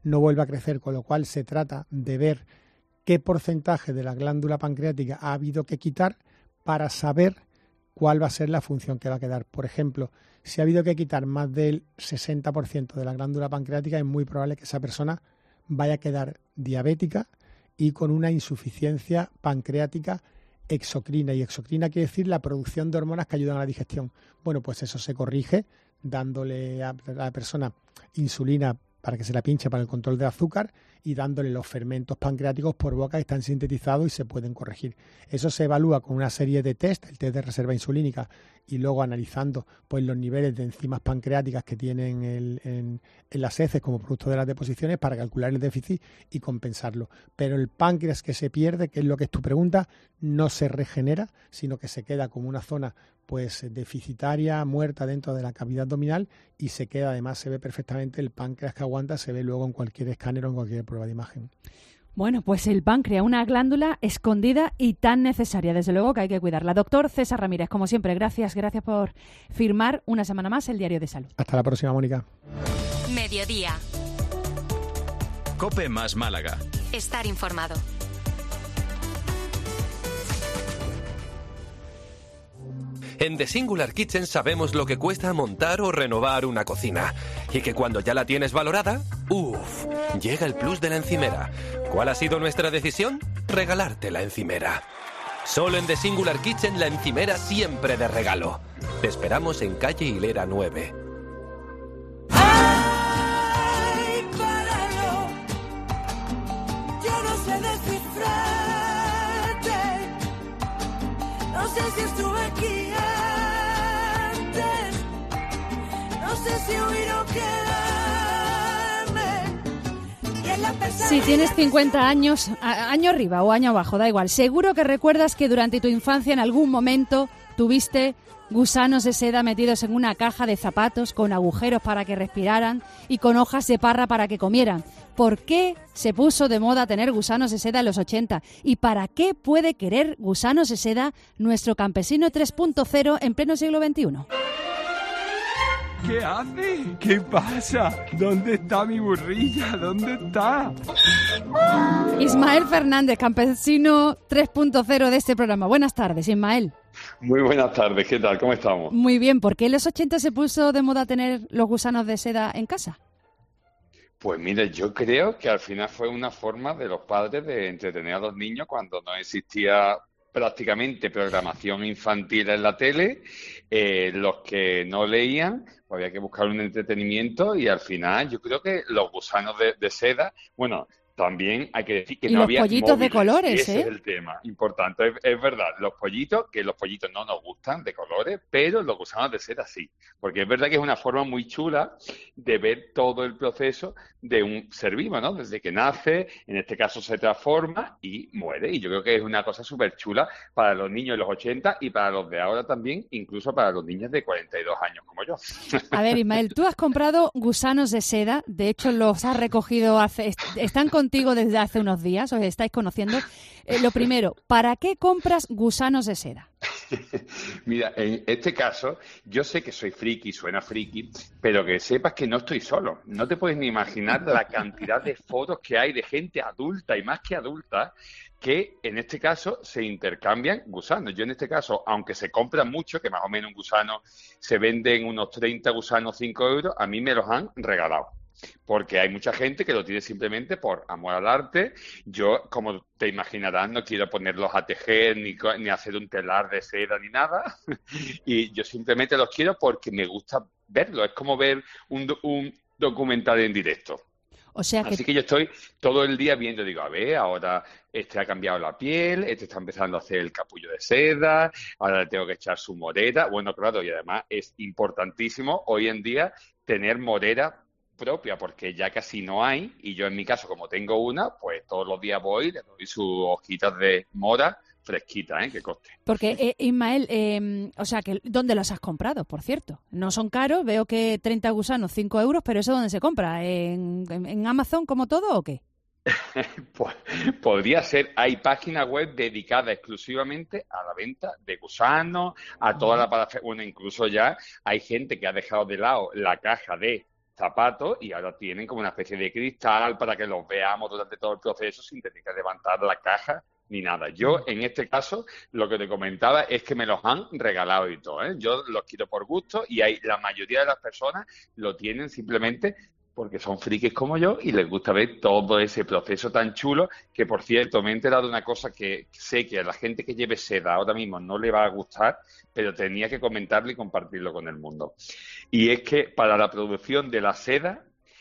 no vuelva a crecer, con lo cual se trata de ver qué porcentaje de la glándula pancreática ha habido que quitar para saber cuál va a ser la función que va a quedar. Por ejemplo, si ha habido que quitar más del sesenta por ciento de la glándula pancreática, es muy probable que esa persona vaya a quedar diabética y con una insuficiencia pancreática exocrina. Y exocrina quiere decir la producción de hormonas que ayudan a la digestión. Bueno, pues eso se corrige dándole a la persona insulina para que se la pinche para el control de azúcar y dándole los fermentos pancreáticos por boca que están sintetizados y se pueden corregir. Eso se evalúa con una serie de test, el test de reserva insulínica, y luego analizando pues los niveles de enzimas pancreáticas que tienen el, en, en las heces como producto de las deposiciones para calcular el déficit y compensarlo. Pero el páncreas que se pierde, que es lo que es tu pregunta, no se regenera, sino que se queda como una zona pues deficitaria, muerta dentro de la cavidad abdominal y se queda, además se ve perfectamente el páncreas que aguanta, se ve luego en cualquier escáner o en cualquier prueba de imagen. Bueno, pues el páncreas, una glándula escondida y tan necesaria, desde luego que hay que cuidarla. Doctor César Ramírez, como siempre, gracias, gracias por firmar una semana más el Diario de Salud. Hasta la próxima, Mónica. Mediodía. COPE más Málaga. Estar informado. En The Singular Kitchen sabemos lo que cuesta montar o renovar una cocina. Y que cuando ya la tienes valorada, ¡uff! Llega el plus de la encimera. ¿Cuál ha sido nuestra decisión? Regalarte la encimera. Solo en The Singular Kitchen la encimera siempre de regalo. Te esperamos en calle Hilera nueve. Ay, páralo. Yo no sé descifrarte. No sé si estuve aquí. No sé si huir o quedarme. Y en la si tienes cincuenta años, a, año arriba o año abajo, da igual, seguro que recuerdas que durante tu infancia en algún momento tuviste gusanos de seda metidos en una caja de zapatos con agujeros para que respiraran y con hojas de parra para que comieran. ¿Por qué se puso de moda tener gusanos de seda en los ochenta? ¿Y para qué puede querer gusanos de seda nuestro campesino tres punto cero en pleno siglo veintiuno? ¿Qué hace? ¿Qué pasa? ¿Dónde está mi burrilla? ¿Dónde está? Ismael Fernández, campesino tres punto cero de este programa. Buenas tardes, Ismael. Muy buenas tardes, ¿qué tal? ¿Cómo estamos? Muy bien, ¿por qué en los ochenta se puso de moda tener los gusanos de seda en casa? Pues mire, yo creo que al final fue una forma de los padres de entretener a los niños cuando no existía prácticamente programación infantil en la tele. Eh, los que no leían, pues había que buscar un entretenimiento y al final yo creo que los gusanos de, de seda, bueno, también hay que decir que y no los había pollitos móviles, de colores, ese ¿eh? es el tema importante. Es, es verdad, los pollitos, que los pollitos no nos gustan de colores, pero los gusanos de seda sí. Porque es verdad que es una forma muy chula de ver todo el proceso de un ser vivo, ¿no? Desde que nace, en este caso se transforma y muere. Y yo creo que es una cosa súper chula para los niños de los ochenta y para los de ahora también, incluso para los niños de cuarenta y dos años como yo. A ver, Ismael, tú has comprado gusanos de seda, de hecho los has recogido hace... Están contigo desde hace unos días, os estáis conociendo. Eh, lo primero, ¿para qué compras gusanos de seda? Mira, en este caso, yo sé que soy friki, suena friki, pero que sepas que no estoy solo. No te puedes ni imaginar la cantidad de fotos que hay de gente adulta y más que adulta que en este caso se intercambian gusanos. Yo en este caso, aunque se compran mucho, que más o menos un gusano se venden unos treinta gusanos, cinco euros, a mí me los han regalado. Porque hay mucha gente que lo tiene simplemente por amor al arte. Yo, como te imaginarás, no quiero ponerlos a tejer, ni, ni hacer un telar de seda, ni nada. Y yo simplemente los quiero porque me gusta verlos. Es como ver un, un documental en directo. O sea que... Así que yo estoy todo el día viendo, digo, a ver, ahora este ha cambiado la piel, este está empezando a hacer el capullo de seda, ahora le tengo que echar su morera. Bueno, claro, y además es importantísimo hoy en día tener morera propia, porque ya casi no hay, y yo en mi caso, como tengo una, pues todos los días voy, le doy sus hojitas de mora fresquita, ¿eh? Que coste. Porque, eh, Ismael, eh, o sea, que ¿dónde los has comprado, por cierto? No son caros, veo que treinta gusanos, cinco euros, pero ¿eso dónde se compra? ¿En, en, en Amazon como todo o qué? Pues, podría ser, hay páginas web dedicadas exclusivamente a la venta de gusanos, a toda la parafernalia. Bueno, incluso ya hay gente que ha dejado de lado la caja de zapatos y ahora tienen como una especie de cristal para que los veamos durante todo el proceso sin tener que levantar la caja ni nada. Yo, en este caso, lo que te comentaba es que me los han regalado y todo, ¿eh? Yo los quiero por gusto y hay, la mayoría de las personas lo tienen simplemente porque son frikis como yo y les gusta ver todo ese proceso tan chulo que, por cierto, me he enterado de una cosa que sé que a la gente que lleve seda ahora mismo no le va a gustar, pero tenía que comentarlo y compartirlo con el mundo. Y es que para la producción de la seda,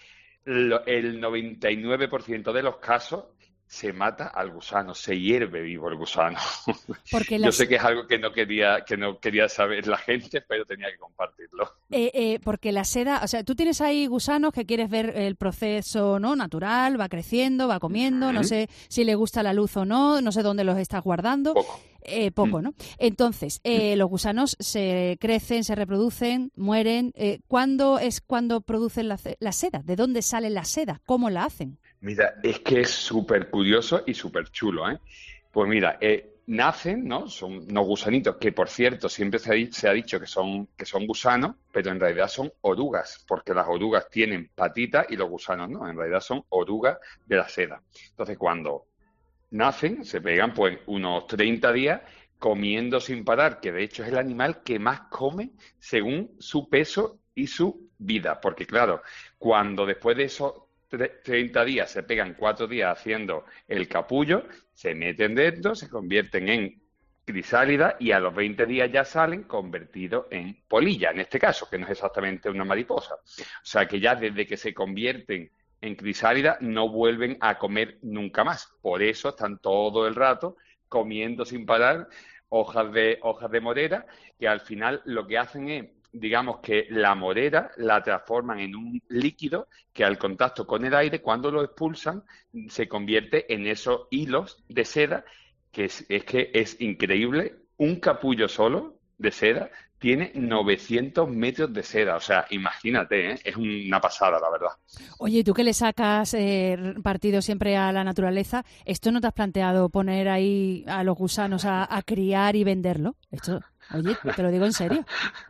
lo, el noventa y nueve por ciento de los casos se mata al gusano, se hierve vivo el gusano. Porque las... Yo sé que es algo que no quería que no quería saber la gente, pero tenía que compartirlo. Eh, eh, porque la seda, o sea, tú tienes ahí gusanos que quieres ver el proceso, ¿no? Natural, va creciendo, va comiendo, no sé si le gusta la luz o no, no sé dónde los estás guardando. Poco. Eh, poco, ¿no? Entonces, eh, los gusanos se crecen, se reproducen, mueren. Eh, ¿Cuándo es cuando producen la, la seda? ¿De dónde sale la seda? ¿Cómo la hacen? Mira, es que es súper curioso y súper chulo, ¿eh? Pues mira, eh, nacen, ¿no? Son unos gusanitos que, por cierto, siempre se ha, se ha dicho que son, que son gusanos, pero en realidad son orugas, porque las orugas tienen patitas y los gusanos no, en realidad son orugas de la seda. Entonces, cuando nacen, se pegan pues unos treinta días comiendo sin parar, que de hecho es el animal que más come según su peso y su vida, porque claro, cuando después de esos treinta días se pegan cuatro días haciendo el capullo, se meten dentro, se convierten en crisálida y a los veinte días ya salen convertidos en polilla, en este caso, que no es exactamente una mariposa. O sea que ya desde que se convierten en crisálida no vuelven a comer nunca más. Por eso están todo el rato comiendo sin parar hojas de, hojas de morera, que al final lo que hacen es, digamos que la morera la transforman en un líquido que al contacto con el aire, cuando lo expulsan, se convierte en esos hilos de seda, que es, es que es increíble. Un capullo solo de seda tiene novecientos metros de seda. O sea, imagínate, ¿eh? Es una pasada, la verdad. Oye, tú que le sacas eh, partido siempre a la naturaleza, ¿esto no te has planteado poner ahí a los gusanos a, a criar y venderlo? Esto... Oye, te lo digo en serio.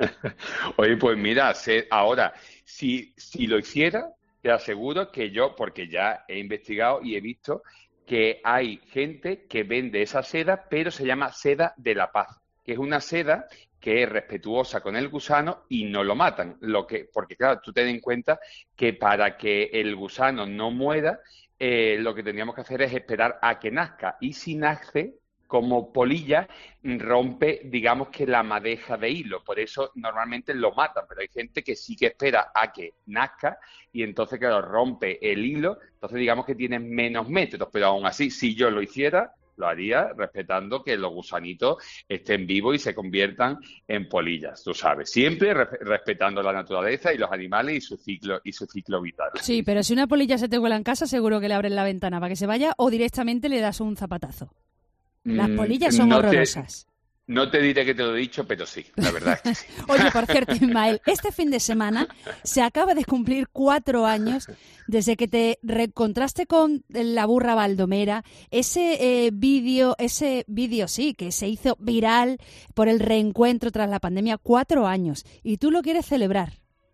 Oye, pues mira, sé, ahora, si, si lo hiciera, te aseguro que yo, porque ya he investigado y he visto que hay gente que vende esa seda, pero se llama seda de la paz, que es una seda que es respetuosa con el gusano y no lo matan. Lo que, porque claro, tú ten en cuenta que para que el gusano no muera, eh, lo que tendríamos que hacer es esperar a que nazca. Y si nace como polilla, rompe, digamos que la madeja de hilo. Por eso normalmente lo matan, pero hay gente que sí que espera a que nazca y entonces, claro, rompe el hilo. Entonces, digamos que tiene menos métodos, pero aún así, si yo lo hiciera, lo haría respetando que los gusanitos estén vivos y se conviertan en polillas, tú sabes. Siempre re- respetando la naturaleza y los animales y su ciclo y su ciclo vital. Sí, pero si una polilla se te cuela en casa, seguro que le abres la ventana para que se vaya o directamente le das un zapatazo. Las polillas son no horrorosas. Te, no te diré que te lo he dicho, pero sí, la verdad. Es que sí. Oye, por cierto, Ismael, este fin de semana se acaba de cumplir cuatro años desde que te reencontraste con la burra Baldomera. Ese eh, vídeo, ese vídeo sí, que se hizo viral por el reencuentro tras la pandemia, cuatro años. Y tú lo quieres celebrar.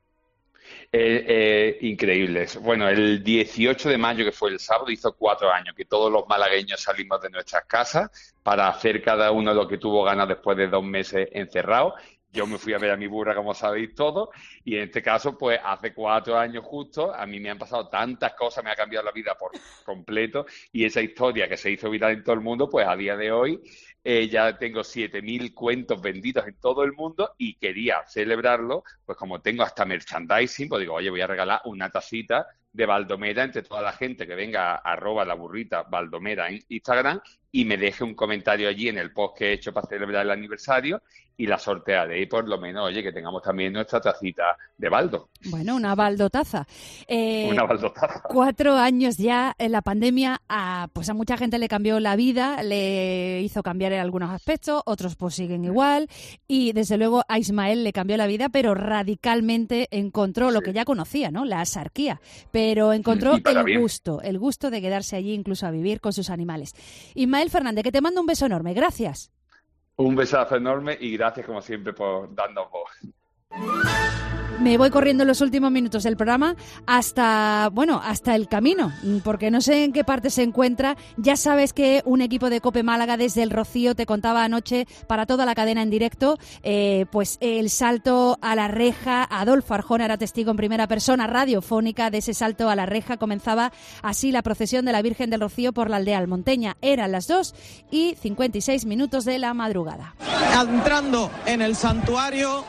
Eh, eh, increíbles. Bueno, el dieciocho de mayo, que fue el sábado, hizo cuatro años que todos los malagueños salimos de nuestras casas para hacer cada uno lo que tuvo ganas después de dos meses encerrados. Yo me fui a ver a mi burra, como sabéis todos, y en este caso, pues hace cuatro años justo, a mí me han pasado tantas cosas, me ha cambiado la vida por completo, y esa historia que se hizo viral en todo el mundo, pues a día de hoy eh, ya tengo siete mil cuentos vendidos en todo el mundo y quería celebrarlo, pues como tengo hasta merchandising, pues digo, oye, voy a regalar una tacita de Baldomera entre toda la gente que venga a arroba la burrita Baldomera en Instagram y me deje un comentario allí en el post que he hecho para celebrar el aniversario y la sortearé y por lo menos, oye, que tengamos también nuestra tacita de baldo. Bueno, una baldotaza. Eh, una baldotaza. Cuatro años ya en la pandemia, a, pues a mucha gente le cambió la vida, le hizo cambiar en algunos aspectos, otros pues siguen igual y desde luego a Ismael le cambió la vida, pero radicalmente encontró sí. lo que ya conocía, ¿no? La asarquía, pero encontró el bien. gusto, el gusto de quedarse allí incluso a vivir con sus animales. Ismael Fernández, que te mando un beso enorme, gracias. Un besazo enorme y gracias como siempre por darnos voz. me voy corriendo en los últimos minutos del programa hasta, bueno, hasta el camino, porque no sé en qué parte se encuentra. Ya sabes que un equipo de COPE Málaga desde el Rocío, te contaba anoche para toda la cadena en directo, eh, pues el salto a la reja. Adolfo Arjona era testigo en primera persona radiofónica de ese salto a la reja. Comenzaba así la procesión de la Virgen del Rocío por la aldea almonteña. Eran las dos y cincuenta y seis minutos de la madrugada. Entrando en el santuario,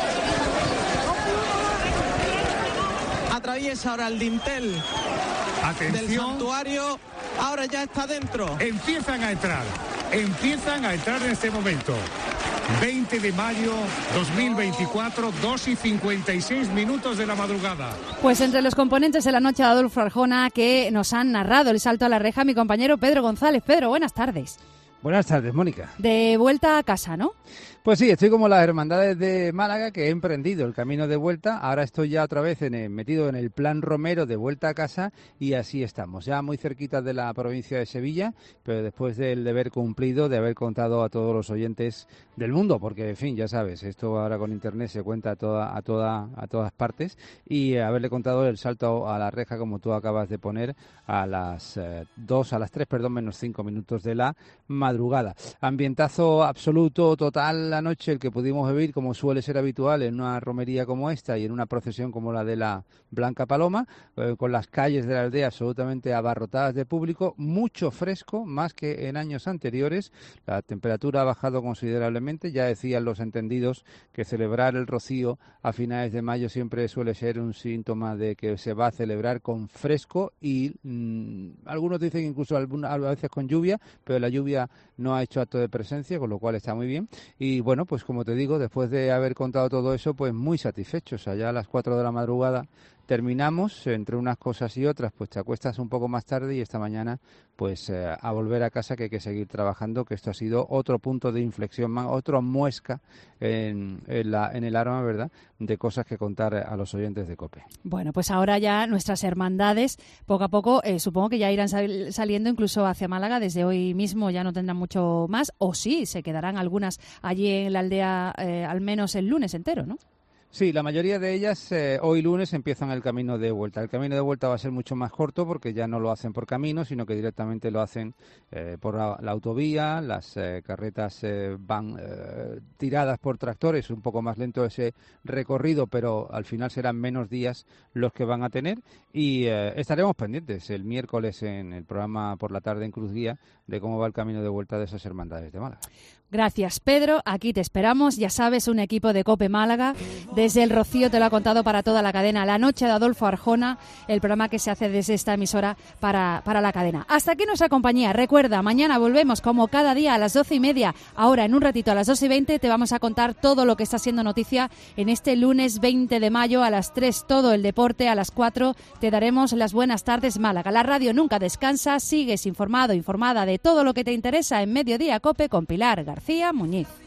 atraviesa ahora el dintel Atención. del santuario, ahora ya está dentro. Empiezan a entrar, empiezan a entrar en este momento. veinte de mayo dos mil veinticuatro, dos y cincuenta y seis minutos de la madrugada. Pues entre los componentes de la noche de Adolfo Arjona que nos han narrado el salto a la reja, mi compañero Pedro González. Pedro, buenas tardes. Buenas tardes, Mónica. De vuelta a casa, ¿no? Pues sí, estoy como las hermandades de Málaga, que he emprendido el camino de vuelta. Ahora estoy ya otra vez en el, metido en el plan Romero de vuelta a casa y así estamos, ya muy cerquita de la provincia de Sevilla, pero después del deber cumplido de haber contado a todos los oyentes del mundo, porque en fin, ya sabes, esto ahora con internet se cuenta a toda, a toda, a todas partes, y haberle contado el salto a la reja, como tú acabas de poner, a las eh, dos, a las tres, perdón, menos cinco minutos de la madrugada. Ambientazo absoluto, total, la noche, el que pudimos vivir, como suele ser habitual en una romería como esta y en una procesión como la de la Blanca Paloma, eh, con las calles de la aldea absolutamente abarrotadas de público, mucho fresco, más que en años anteriores. La temperatura ha bajado considerablemente. Ya decían los entendidos que celebrar el Rocío a finales de mayo siempre suele ser un síntoma de que se va a celebrar con fresco y mmm, algunos dicen incluso alguna, a veces con lluvia, pero la lluvia no ha hecho acto de presencia, con lo cual está muy bien. Y bueno, pues como te digo, después de haber contado todo eso, pues muy satisfechos. Allá a las cuatro de la madrugada terminamos, entre unas cosas y otras, pues te acuestas un poco más tarde y esta mañana pues eh, a volver a casa, que hay que seguir trabajando, que esto ha sido otro punto de inflexión más, otra muesca en, en, la, en el arma, ¿verdad?, de cosas que contar a los oyentes de COPE. Bueno, pues ahora ya nuestras hermandades, poco a poco, eh, supongo que ya irán sal- saliendo incluso hacia Málaga, desde hoy mismo ya no tendrán mucho más, o sí, se quedarán algunas allí en la aldea, eh, al menos el lunes entero, ¿no? Sí, la mayoría de ellas eh, hoy lunes empiezan el camino de vuelta. El camino de vuelta va a ser mucho más corto porque ya no lo hacen por camino, sino que directamente lo hacen eh, por la, la autovía. Las eh, carretas eh, van eh, tiradas por tractores, un poco más lento ese recorrido, pero al final serán menos días los que van a tener. Y eh, estaremos pendientes el miércoles en el programa por la tarde en Cruz Guía de cómo va el camino de vuelta de esas hermandades de Málaga. Gracias, Pedro. Aquí te esperamos. Ya sabes, un equipo de COPE Málaga. Desde el Rocío te lo ha contado para toda la cadena. La noche de Adolfo Arjona, el programa que se hace desde esta emisora para, para la cadena. Hasta aquí nuestra compañía. Recuerda, mañana volvemos como cada día a las doce y media. Ahora, en un ratito, a las dos y veinte, te vamos a contar todo lo que está siendo noticia en este lunes veinte de mayo. A las tres, todo el deporte. A las cuatro, te daremos las buenas tardes Málaga. La radio nunca descansa. Sigues informado, informada de todo lo que te interesa en Mediodía COPE con Pilar García Muñiz.